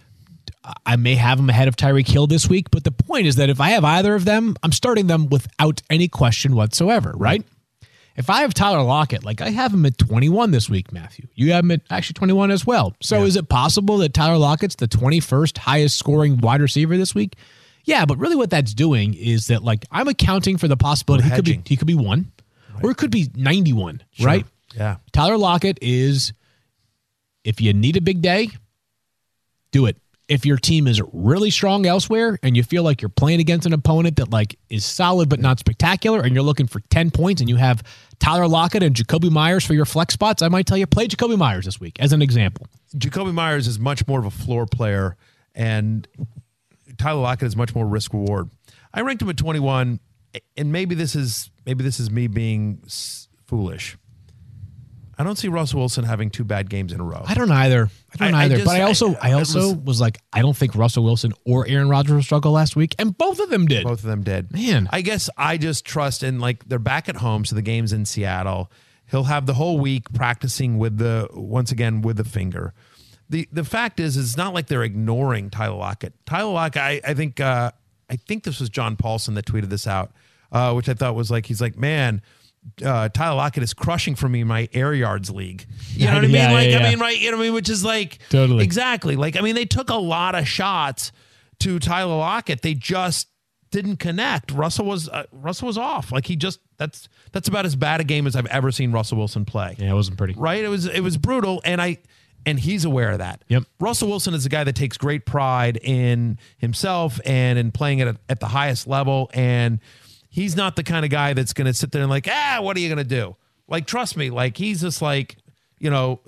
I may have him ahead of Tyreek Hill this week, but the point is that if I have either of them, I'm starting them without any question whatsoever, right? If I have Tyler Lockett, like I have him at 21 this week, Matthew. You have him at actually 21 as well. So is it possible that Tyler Lockett's the 21st highest scoring wide receiver this week? Yeah, but really what that's doing is that like I'm accounting for the possibility he could be 1 or it could be 91, right? Yeah. Tyler Lockett is, if you need a big day, do it. If your team is really strong elsewhere and you feel like you're playing against an opponent that like is solid but not spectacular and you're looking for 10 points and you have Tyler Lockett and Jacoby Myers for your flex spots, I might tell you play Jacoby Myers this week as an example. Jacoby Myers is much more of a floor player and Tyler Lockett is much more risk reward. I ranked him at 21, and maybe this is me being foolish. I don't see Russell Wilson having 2 bad games in a row. I don't either. But I also was like, I don't think Russell Wilson or Aaron Rodgers will struggle last week, and both of them did. Both of them did. Man, I guess I just trust in like they're back at home, so the game's in Seattle. He'll have the whole week practicing with the finger. The fact is, it's not like they're ignoring Tyler Lockett. Tyler Lockett, I think this was John Paulson that tweeted this out, which I thought was like, he's like, man, Tyler Lockett is crushing for me in my air yards league. You know what I mean? I mean, right? You know what I mean? Which is like, totally. Exactly. Like, I mean, they took a lot of shots to Tyler Lockett. They just didn't connect. Russell was off. Like that's about as bad a game as I've ever seen Russell Wilson play. Yeah, it wasn't pretty. Right? It was brutal. And he's aware of that. Yep. Russell Wilson is a guy that takes great pride in himself and in playing at the highest level. And he's not the kind of guy that's going to sit there and like, what are you going to do? Like, trust me. Like, he's just like, you know,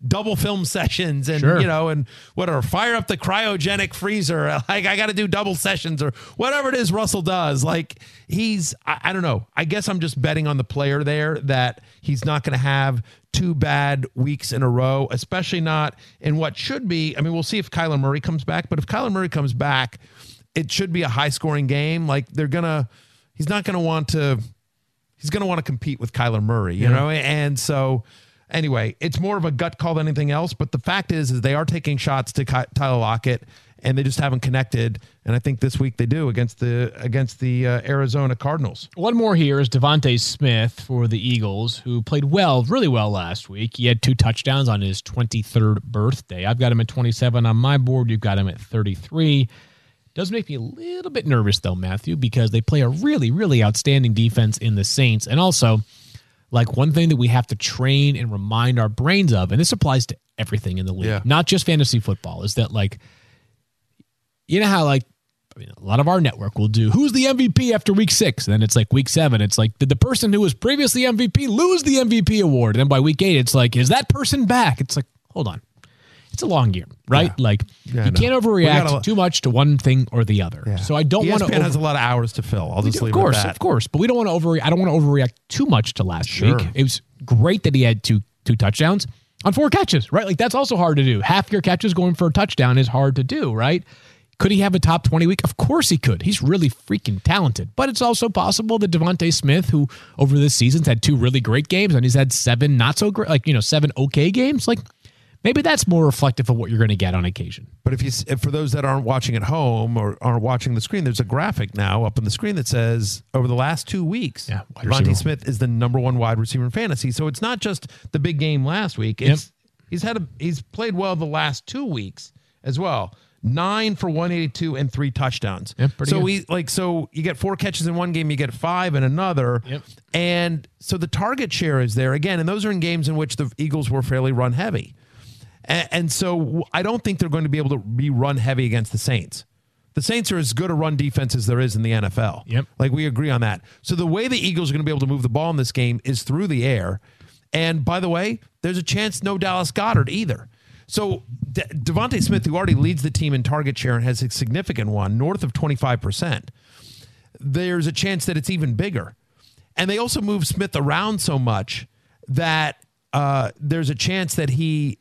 double film sessions and, Sure. and whatever, fire up the cryogenic freezer. Like I got to do double sessions or whatever it is Russell does. Like I don't know. I guess I'm just betting on the player there that he's not going to have 2 bad weeks in a row, especially not in what should be. I mean, we'll see if Kyler Murray comes back, but if Kyler Murray comes back, it should be a high scoring game. Like he's going to want to compete with Kyler Murray, you know? And so anyway, it's more of a gut call than anything else. But the fact is they are taking shots to Tyler Lockett and they just haven't connected. And I think this week they do against the Arizona Cardinals. One more here is Devontae Smith for the Eagles, who played really well last week. He had 2 touchdowns on his 23rd birthday. I've got him at 27 on my board. You've got him at 33. Does make me a little bit nervous, though, Matthew, because they play a really, really outstanding defense in the Saints. And also, like, one thing that we have to train and remind our brains of, and this applies to everything in the league, not just fantasy football, is that, like, you know how, like, a lot of our network will do, who's the MVP after week 6? And then it's like week 7. It's like, did the person who was previously MVP lose the MVP award? And then by week 8, it's like, is that person back? It's like, hold on. It's a long year, right? Yeah. Like, you can't overreact too much to one thing or the other. Yeah. So I don't want to. ESPN has a lot of hours to fill. I'll just leave it at that. Of course. But we don't want to overreact. I don't want to overreact too much to last week. It was great that he had two touchdowns on 4 catches, right? Like, that's also hard to do. Half your catches going for a touchdown is hard to do, right? Could he have a top 20 week? Of course he could. He's really freaking talented. But it's also possible that Devontae Smith, who over this season's had 2 really great games and he's had 7 not so great, 7 okay games, like, maybe that's more reflective of what you're going to get on occasion. But if for those that aren't watching at home or aren't watching the screen, there's a graphic now up on the screen that says over the last 2 weeks, Devontae Smith is the number 1 wide receiver in fantasy. So it's not just the big game last week. It's he's played well the last 2 weeks as well. 9 for 182 and 3 touchdowns. Yep, pretty good. So you get 4 catches in one game, you get 5 in another. Yep. And so the target share is there again, and those are in games in which the Eagles were fairly run heavy. And so I don't think they're going to be able to be run heavy against the Saints. The Saints are as good a run defense as there is in the NFL. Yep. Like, we agree on that. So the way the Eagles are going to be able to move the ball in this game is through the air. And by the way, there's a chance no Dallas Goedert either. So Devontae Smith, who already leads the team in target share and has a significant one, north of 25%, there's a chance that it's even bigger. And they also move Smith around so much that there's a chance that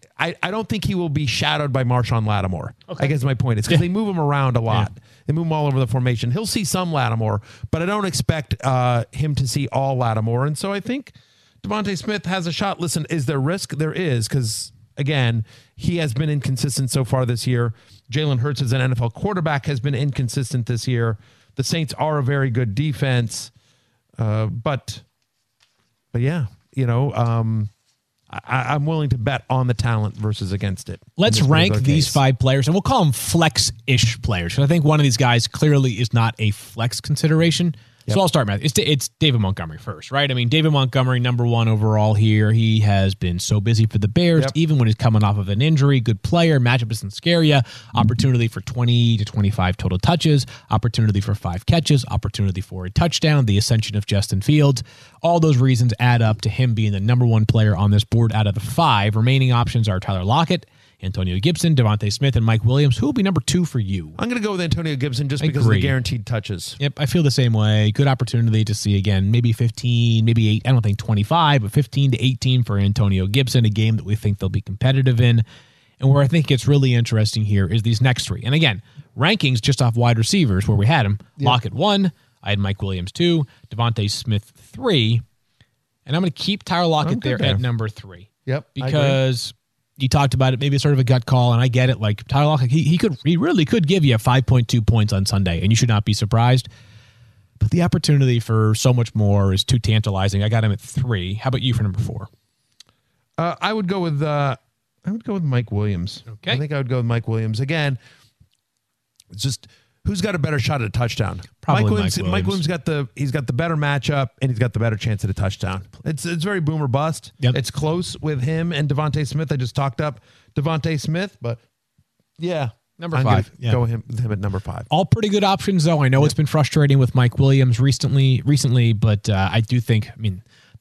I don't think he will be shadowed by Marshawn Lattimore. Okay. I guess my point is because they move him around a lot. Yeah. They move him all over the formation. He'll see some Lattimore, but I don't expect him to see all Lattimore. And so I think Devontae Smith has a shot. Listen, is there risk? There is, because, again, he has been inconsistent so far this year. Jalen Hurts as an NFL quarterback has been inconsistent this year. The Saints are a very good defense. But yeah, I'm willing to bet on the talent versus against it. Let's rank these 5 players, and we'll call them flex-ish players. So I think one of these guys clearly is not a flex consideration. Yep. So I'll start, Matt. It's David Montgomery first, right? I mean, David Montgomery, number 1 overall here. He has been so busy for the Bears, even when he's coming off of an injury. Good player. Matchup doesn't scare you. Opportunity for 20 to 25 total touches. Opportunity for 5 catches. Opportunity for a touchdown. The ascension of Justin Fields. All those reasons add up to him being the number 1 player on this board out of the 5. Remaining options are Tyler Lockett, Antonio Gibson, Devontae Smith, and Mike Williams. Who will be number 2 for you? I'm going to go with Antonio Gibson just because of the guaranteed touches. Yep, I feel the same way. Good opportunity to see, again, maybe 15, maybe 8. I don't think 25, but 15 to 18 for Antonio Gibson, a game that we think they'll be competitive in. And where I think it's really interesting here is these next 3. And again, rankings just off wide receivers where we had him. Yep. Lockett 1. I had Mike Williams 2. Devontae Smith 3. And I'm going to keep Tyler Lockett there at number 3. Yep. Because you talked about it, maybe it's sort of a gut call, and I get it. Like, Tyler Lockett, he really could give you 5.2 points on Sunday, and you should not be surprised. But the opportunity for so much more is too tantalizing. I got him at 3. How about you for number 4? I would go with Mike Williams. Okay. I think I would go with Mike Williams. Again, it's just who's got a better shot at a touchdown? Probably Mike Williams got the better matchup, and he's got the better chance at a touchdown. It's very boom or bust. Yep. It's close with him and Devontae Smith. I just talked up Devontae Smith, but yeah. Number 5. Go with him at number 5. All pretty good options, though. I know it's been frustrating with Mike Williams recently, but I do think,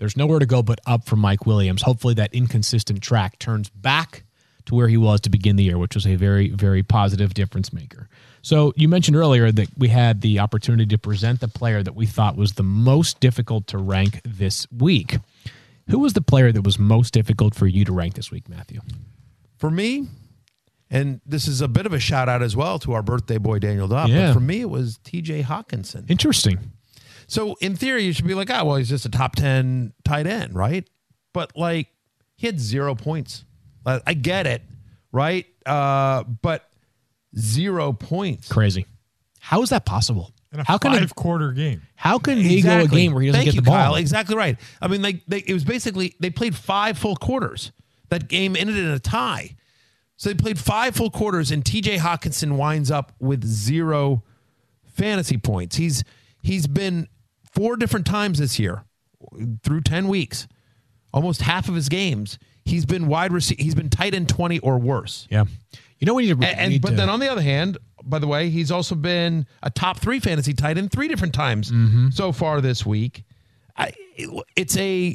There's nowhere to go but up for Mike Williams. Hopefully that inconsistent track turns back to where he was to begin the year, which was a very, very positive difference maker. So you mentioned earlier that we had the opportunity to present the player that we thought was the most difficult to rank this week. Who was the player that was most difficult for you to rank this week, Matthew? For me, and this is a bit of a shout out as well to our birthday boy, Daniel Dobb, Yeah. but for me, it was TJ Hawkinson. Interesting. So in theory, you should be like, oh, well, he's just a top 10 tight end, right? But like, he had 0 points. I get it, right? But 0 points. Crazy. How is that possible? In a How can five-quarter game. How can he go a game where he doesn't Thank get you, the ball? Kyle. Exactly right. I mean, it was basically, they played 5 full quarters. That game ended in a tie. So they played 5 full quarters, and TJ Hawkinson winds up with 0 fantasy points. He's been 4 different times this year through 10 weeks, almost half of his games. He's been wide receiver. He's been tight end 20 or worse. Yeah. You know, we need to. But then on the other hand, by the way, he's also been a top 3 fantasy tight end 3 different times so far this week. It's a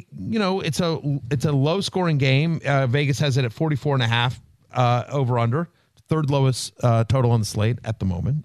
low scoring game. Vegas has it at 44.5 over under, third lowest total on the slate at the moment.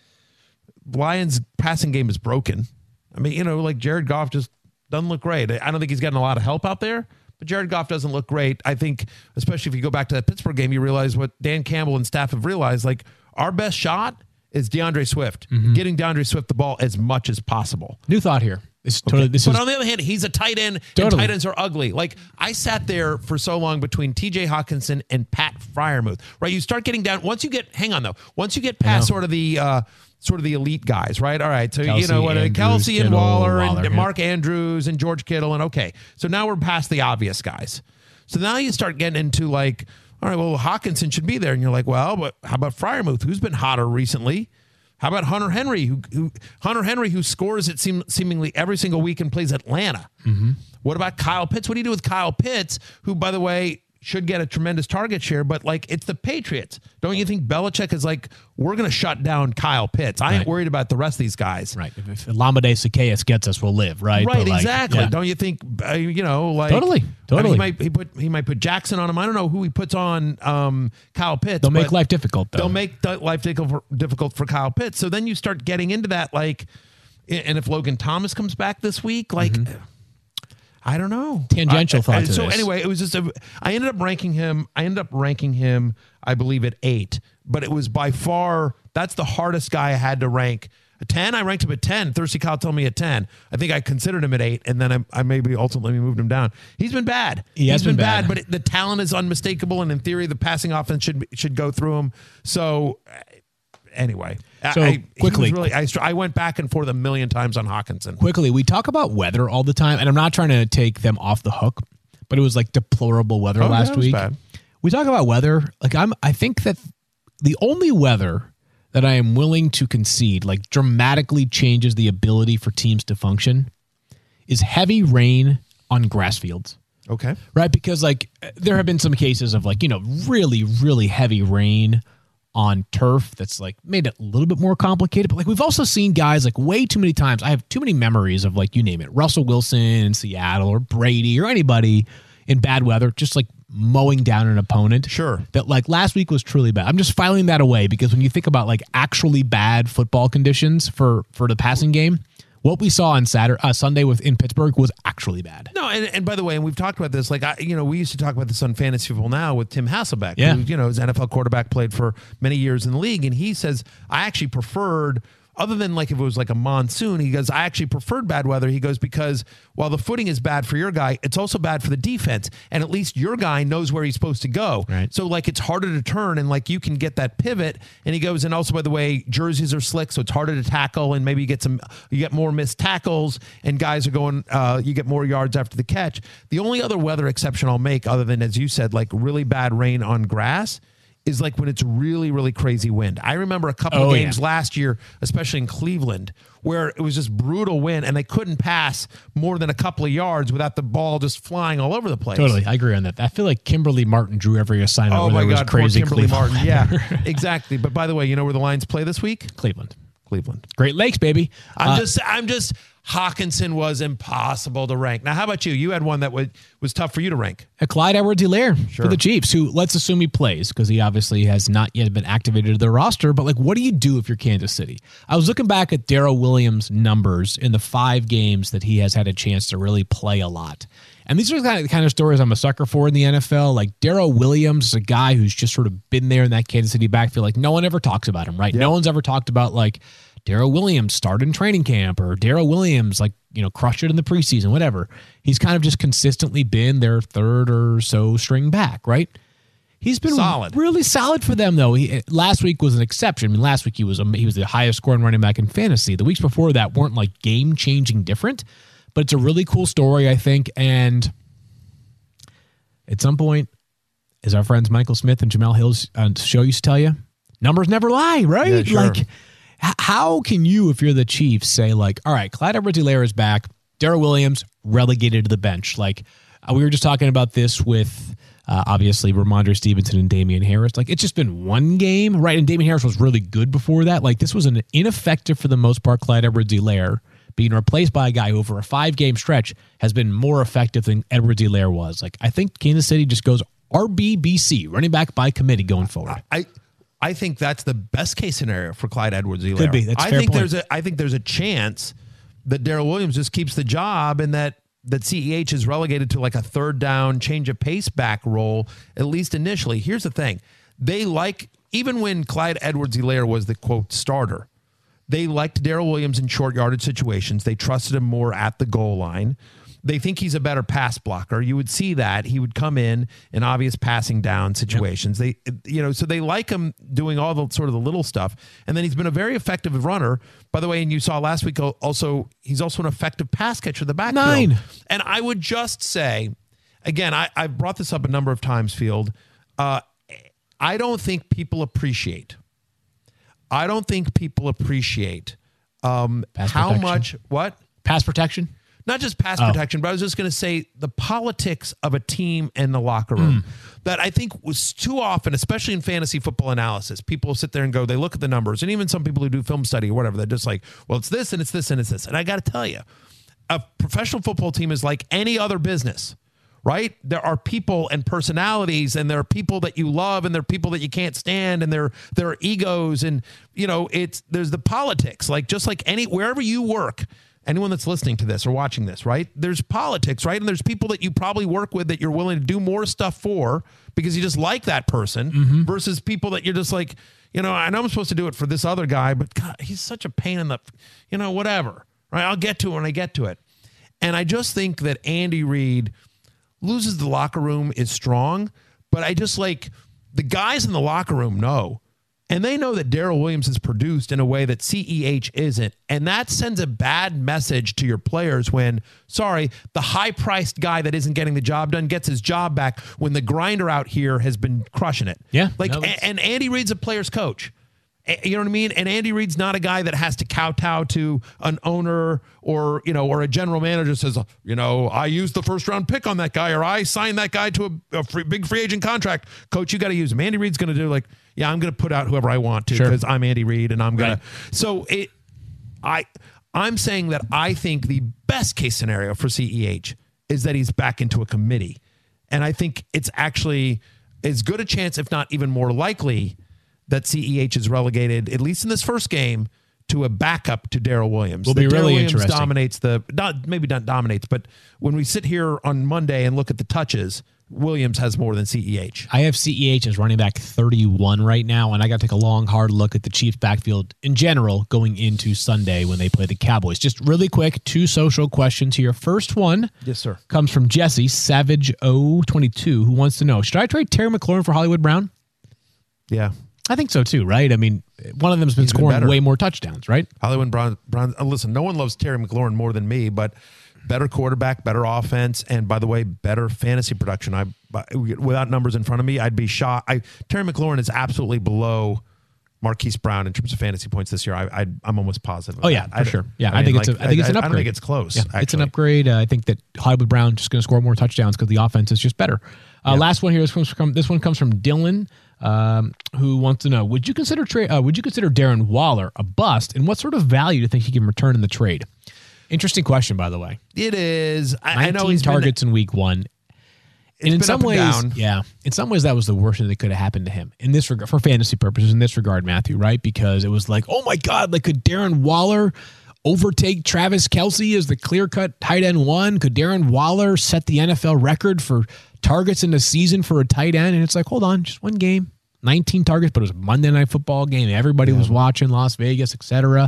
Lions passing game is broken. I mean, like Jared Goff just doesn't look great. I don't think he's gotten a lot of help out there, but Jared Goff doesn't look great. I think, especially if you go back to that Pittsburgh game, you realize what Dan Campbell and staff have realized, like our best shot is DeAndre Swift, getting DeAndre Swift the ball as much as possible. New thought here. But on the other hand, he's a tight end, Totally. and tight ends are ugly. Like, I sat there for so long between TJ Hawkinson and Pat Freiermuth, right? You start getting down, once you get past sort of the elite guys, right? All right, so Kelsey and Waller and Mark Andrews and George Kittle, and okay. So now we're past the obvious guys. So now you start getting into like, all right, well, Hawkinson should be there. And you're like, well, but how about Freiermuth, who's been hotter recently? How about Hunter Henry, who scores it seemingly every single week and plays Atlanta? What about Kyle Pitts? What do you do with Kyle Pitts, who, by the way, should get a tremendous target share, but like it's the Patriots. Don't you think Belichick is like, we're going to shut down Kyle Pitts? I ain't worried about the rest of these guys. Right. If Lamade Zacchaeus gets us, we'll live, right? Right, but exactly. Yeah. Don't you think, Totally. I mean, he might put Jackson on him. I don't know who he puts on Kyle Pitts. They'll make life difficult, though. They'll make life difficult for Kyle Pitts. So then you start getting into that, like, and if Logan Thomas comes back this week, like, I don't know. Tangential thought to So this. anyway, it was just I ended up ranking him, I believe, at 8. But it was by far, that's the hardest guy I had to rank. A 10, I ranked him at 10. Thirsty Kyle told me at 10. I think I considered him at 8, and then I maybe ultimately moved him down. He's been bad. He's been bad, but the talent is unmistakable, and in theory, the passing offense should go through him. So anyway, quickly, I went back and forth a million times on Hawkinson. Quickly, we talk about weather all the time, and I'm not trying to take them off the hook, but it was like deplorable weather last week. Bad. We talk about weather. Like I think that the only weather that I am willing to concede, like dramatically changes the ability for teams to function, is heavy rain on grass fields. Okay. Right? Because like there have been some cases of like, really, really heavy rain on turf that's like made it a little bit more complicated. But like we've also seen guys like way too many times. I have too many memories of like, you name it, Russell Wilson in Seattle or Brady or anybody in bad weather, just like mowing down an opponent. Sure. That like last week was truly bad. I'm just filing that away because when you think about like actually bad football conditions for the passing game, what we saw on Sunday in Pittsburgh was actually bad. No, and by the way, and we've talked about this, like, we used to talk about this on Fantasy Football Now with Tim Hasselbeck, Yeah. who, is NFL quarterback, played for many years in the league. And he says, I actually preferred, other than like if it was like a monsoon, he goes, I actually preferred bad weather. He goes, because while the footing is bad for your guy, it's also bad for the defense. And at least your guy knows where he's supposed to go. Right. So like it's harder to turn and like you can get that pivot. And he goes, and also, by the way, jerseys are slick, so it's harder to tackle. And maybe you get more missed tackles and guys are going, you get more yards after the catch. The only other weather exception I'll make, other than, as you said, like really bad rain on grass, is like when it's really, really crazy wind. I remember a couple of games last year, especially in Cleveland, where it was just brutal wind and they couldn't pass more than a couple of yards without the ball just flying all over the place. Totally. I agree on that. I feel like Kimberly Martin drew every assignment. Oh my God, crazy poor Kimberly Cleveland Martin. Yeah, exactly. But by the way, you know where the Lions play this week? Cleveland. Cleveland. Great Lakes, baby. I'm just Hawkinson was impossible to rank. Now, how about you? You had one that was tough for you to rank. Clyde Edwards-Helaire for the Chiefs, who let's assume he plays because he obviously has not yet been activated to the roster. But like, what do you do if you're Kansas City? I was looking back at Darrell Williams' numbers in the 5 games that he has had a chance to really play a lot. And these are the kind of stories I'm a sucker for in the NFL. Like Darrell Williams is a guy who's just sort of been there in that Kansas City backfield. Like no one ever talks about him, right? Yep. No one's ever talked about like Darrell Williams started in training camp or Darrell Williams, like, crushed it in the preseason, whatever. He's kind of just consistently been their third or so string back, right? He's been really solid for them, though. Last week was an exception. I mean, last week he was the highest scoring running back in fantasy. The weeks before that weren't like game-changing different, but it's a really cool story, I think. And at some point, as our friends Michael Smith and Jamel Hill's show used to tell you, numbers never lie, right? Yeah, sure. Like, how can you, if you're the Chiefs, say like, all right, Clyde Edwards-Helaire is back, Darrell Williams relegated to the bench? Like we were just talking about this with obviously Ramondre Stevenson and Damian Harris. Like it's just been one game, right? And Damian Harris was really good before that. Like this was an ineffective for the most part Clyde Edwards-Helaire being replaced by a guy who over a 5-game stretch has been more effective than Edwards-Helaire was. Like I think Kansas City just goes RBBC, running back by committee going forward. I think that's the best case scenario for Clyde Edwards-Helaire. Could be. That's a fair point. I think there's a chance that Darrell Williams just keeps the job and that CEH is relegated to like a third down change of pace back role, at least initially. Here's the thing. Even when Clyde Edwards-Helaire was the quote starter, they liked Darrell Williams in short yardage situations. They trusted him more at the goal line. They think he's a better pass blocker. You would see that he would come in obvious passing down situations. Yep. So they like him doing all the sort of the little stuff. And then he's been a very effective runner, by the way. And you saw last week also, he's also an effective pass catcher in the backfield. 9. And I would just say, again, I brought this up a number of times, Field. I don't think people appreciate how much, what? Pass protection? Not just pass protection, but I was just going to say the politics of a team and the locker room that I think was too often, especially in fantasy football analysis, people sit there and go, they look at the numbers, and even some people who do film study or whatever, they're just like, well, it's this and it's this and it's this. And I got to tell you, a professional football team is like any other business, right? There are people and personalities, and there are people that you love, and there are people that you can't stand, and there are egos, and there's the politics, like just like wherever you work. Anyone that's listening to this or watching this, right? There's politics, right? And there's people that you probably work with that you're willing to do more stuff for because you just like that person versus people that you're just like, I know I'm supposed to do it for this other guy, but God, he's such a pain in the, whatever, right? I'll get to it when I get to it. And I just think that Andy Reid loses the locker room is strong, but I just like the guys in the locker room know. And they know that Darrell Williams is produced in a way that CEH isn't. And that sends a bad message to your players when, the high-priced guy that isn't getting the job done gets his job back when the grinder out here has been crushing it. Yeah. And Andy Reid's a player's coach. You know what I mean? And Andy Reid's not a guy that has to kowtow to an owner or a general manager says, I used the first-round pick on that guy, or I signed that guy to a big free agent contract. Coach, you got to use him. Andy Reid's going to do like, yeah, I'm going to put out whoever I want to because I'm Andy Reid and I'm going to. So I'm saying that I think the best case scenario for CEH is that he's back into a committee. And I think it's actually as good a chance, if not even more likely, that CEH is relegated, at least in this first game, to a backup to Darrell Williams. Will be really interesting. Dominates maybe not dominates, but when we sit here on Monday and look at the touches, Williams has more than CEH. I have CEH as running back 31 right now, and I got to take a long, hard look at the Chiefs backfield in general going into Sunday when they play the Cowboys. Just really quick, 2 social questions here. First one comes from Jesse, Savage022, who wants to know, should I trade Terry McLaurin for Hollywood Brown? Yeah. I think so too, right? I mean, one of them's been scoring way more touchdowns, right? Hollywood Brown. Listen, no one loves Terry McLaurin more than me, but better quarterback, better offense, and by the way, better fantasy production. Without numbers in front of me, I'd be shocked. Terry McLaurin is absolutely below Marquise Brown in terms of fantasy points this year. I'm almost positive. Oh yeah, for sure. Yeah, I think it's an upgrade. I don't think it's close. Yeah, it's an upgrade. I think that Hollywood Brown just going to score more touchdowns because the offense is just better. Last one here. This one comes from Dylan, who wants to know: Would you consider Darren Waller a bust, and what sort of value do you think he can return in the trade? Interesting question, by the way. It is. I 19 know he's targets in week 1. And in some ways, down. in some ways, that was the worst thing that could have happened to him in this regard, for fantasy purposes. In this regard, Matthew, right? Because it was like, oh my God, like could Darren Waller overtake Travis Kelce as the clear-cut tight end 1? Could Darren Waller set the NFL record for targets in the season for a tight end? And it's like, hold on, just one game, 19 targets, but it was a Monday Night Football game. Everybody was watching, Las Vegas, etc.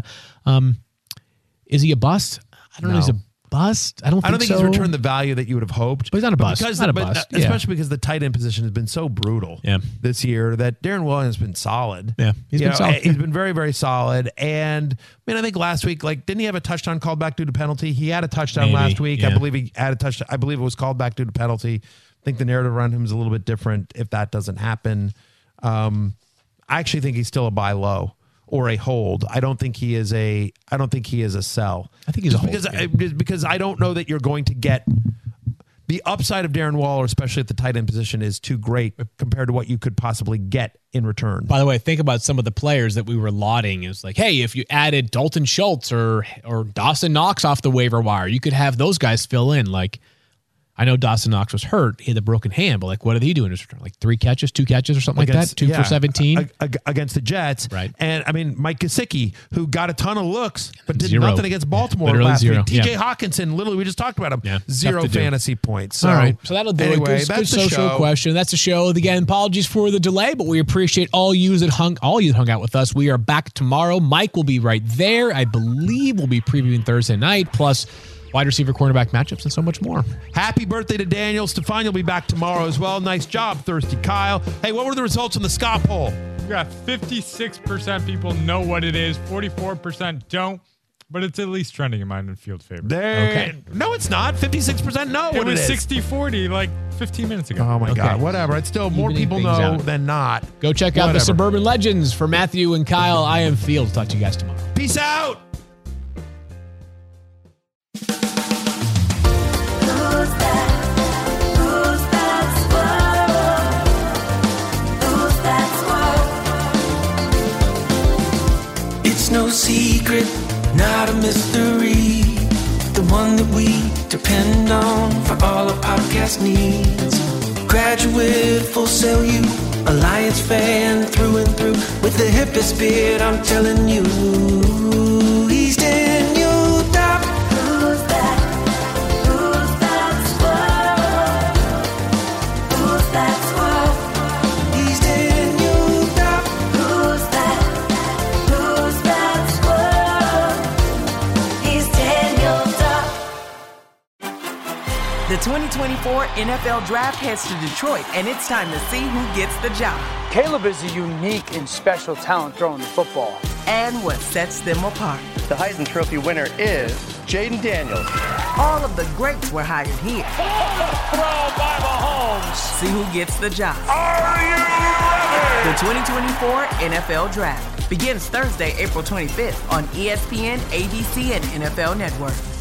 Is he a bust? I don't know. He's a bust. I don't think he's returned the value that you would have hoped. But he's not a bust. Especially because the tight end position has been so brutal this year that Darren Williams has been solid. Yeah, he's been solid. He's been very, very solid. And I think last week, didn't he have a touchdown called back due to penalty? He had a touchdown last week. Yeah. I believe he had a touchdown. I believe it was called back due to penalty. I think the narrative around him is a little bit different if that doesn't happen. I actually think he's still a buy low or a hold. I don't think he is a sell. I think he's a hold. Because I don't know that you're going to get the upside of Darren Waller, especially at the tight end position, is too great compared to what you could possibly get in return. By the way, think about some of the players that we were lauding. It's like, hey, if you added Dalton Schultz or Dawson Knox off the waiver wire, you could have those guys fill in. Like, I know Dawson Knox was hurt. He had a broken hand, but what did he do in his return? 2 catches or something like that? 2 for 17? Against the Jets. Right. And, Mike Gesicki, who got a ton of looks, but did 0. nothing against Baltimore Literally last 0. week. TJ Hawkinson, literally, we just talked about him. Yeah. 0 fantasy points. So, all right. So that'll do anyway, it. that's Good the social show. question. That's the show. Again, apologies for the delay, but we appreciate all you that hung out with us. We are back tomorrow. Mike will be right there. I believe we'll be previewing Thursday night, plus wide receiver cornerback matchups and so much more. Happy birthday to Daniel. Stefan will be back tomorrow as well. Nice job, Thirsty Kyle. Hey, what were the results on the Scott poll? We got 56% people know what it is, 44% don't, but it's at least trending in mine in field favor. Okay. No, it's not. 56% know what it is. It was 60-40 15 minutes ago. Oh, my God. Whatever. It's still more people know than not. Go check out the Suburban Legends for Matthew and Kyle. I am Fields. Talk to you guys tomorrow. Peace out. It's no secret, not a mystery. The one that we depend on for all our podcast needs. Graduate, Full Sail U, Alliance fan through and through. With the hippest beard, I'm telling you, he's Daniel Dopp. Who's that? Who's that squirrel? Who's that squirrel? He's Daniel Dopp. Who's that? Who's that squirrel? He's Daniel Dopp. The 2024 NFL Draft heads to Detroit, and it's time to see who gets the job. Caleb is a unique and special talent throwing the football. And what sets them apart. The Heisman Trophy winner is Jaden Daniels. All of the greats were hired here. Throw by Mahomes. See who gets the job. Are you ready? The 2024 NFL Draft begins Thursday, April 25th on ESPN, ABC, and NFL Network.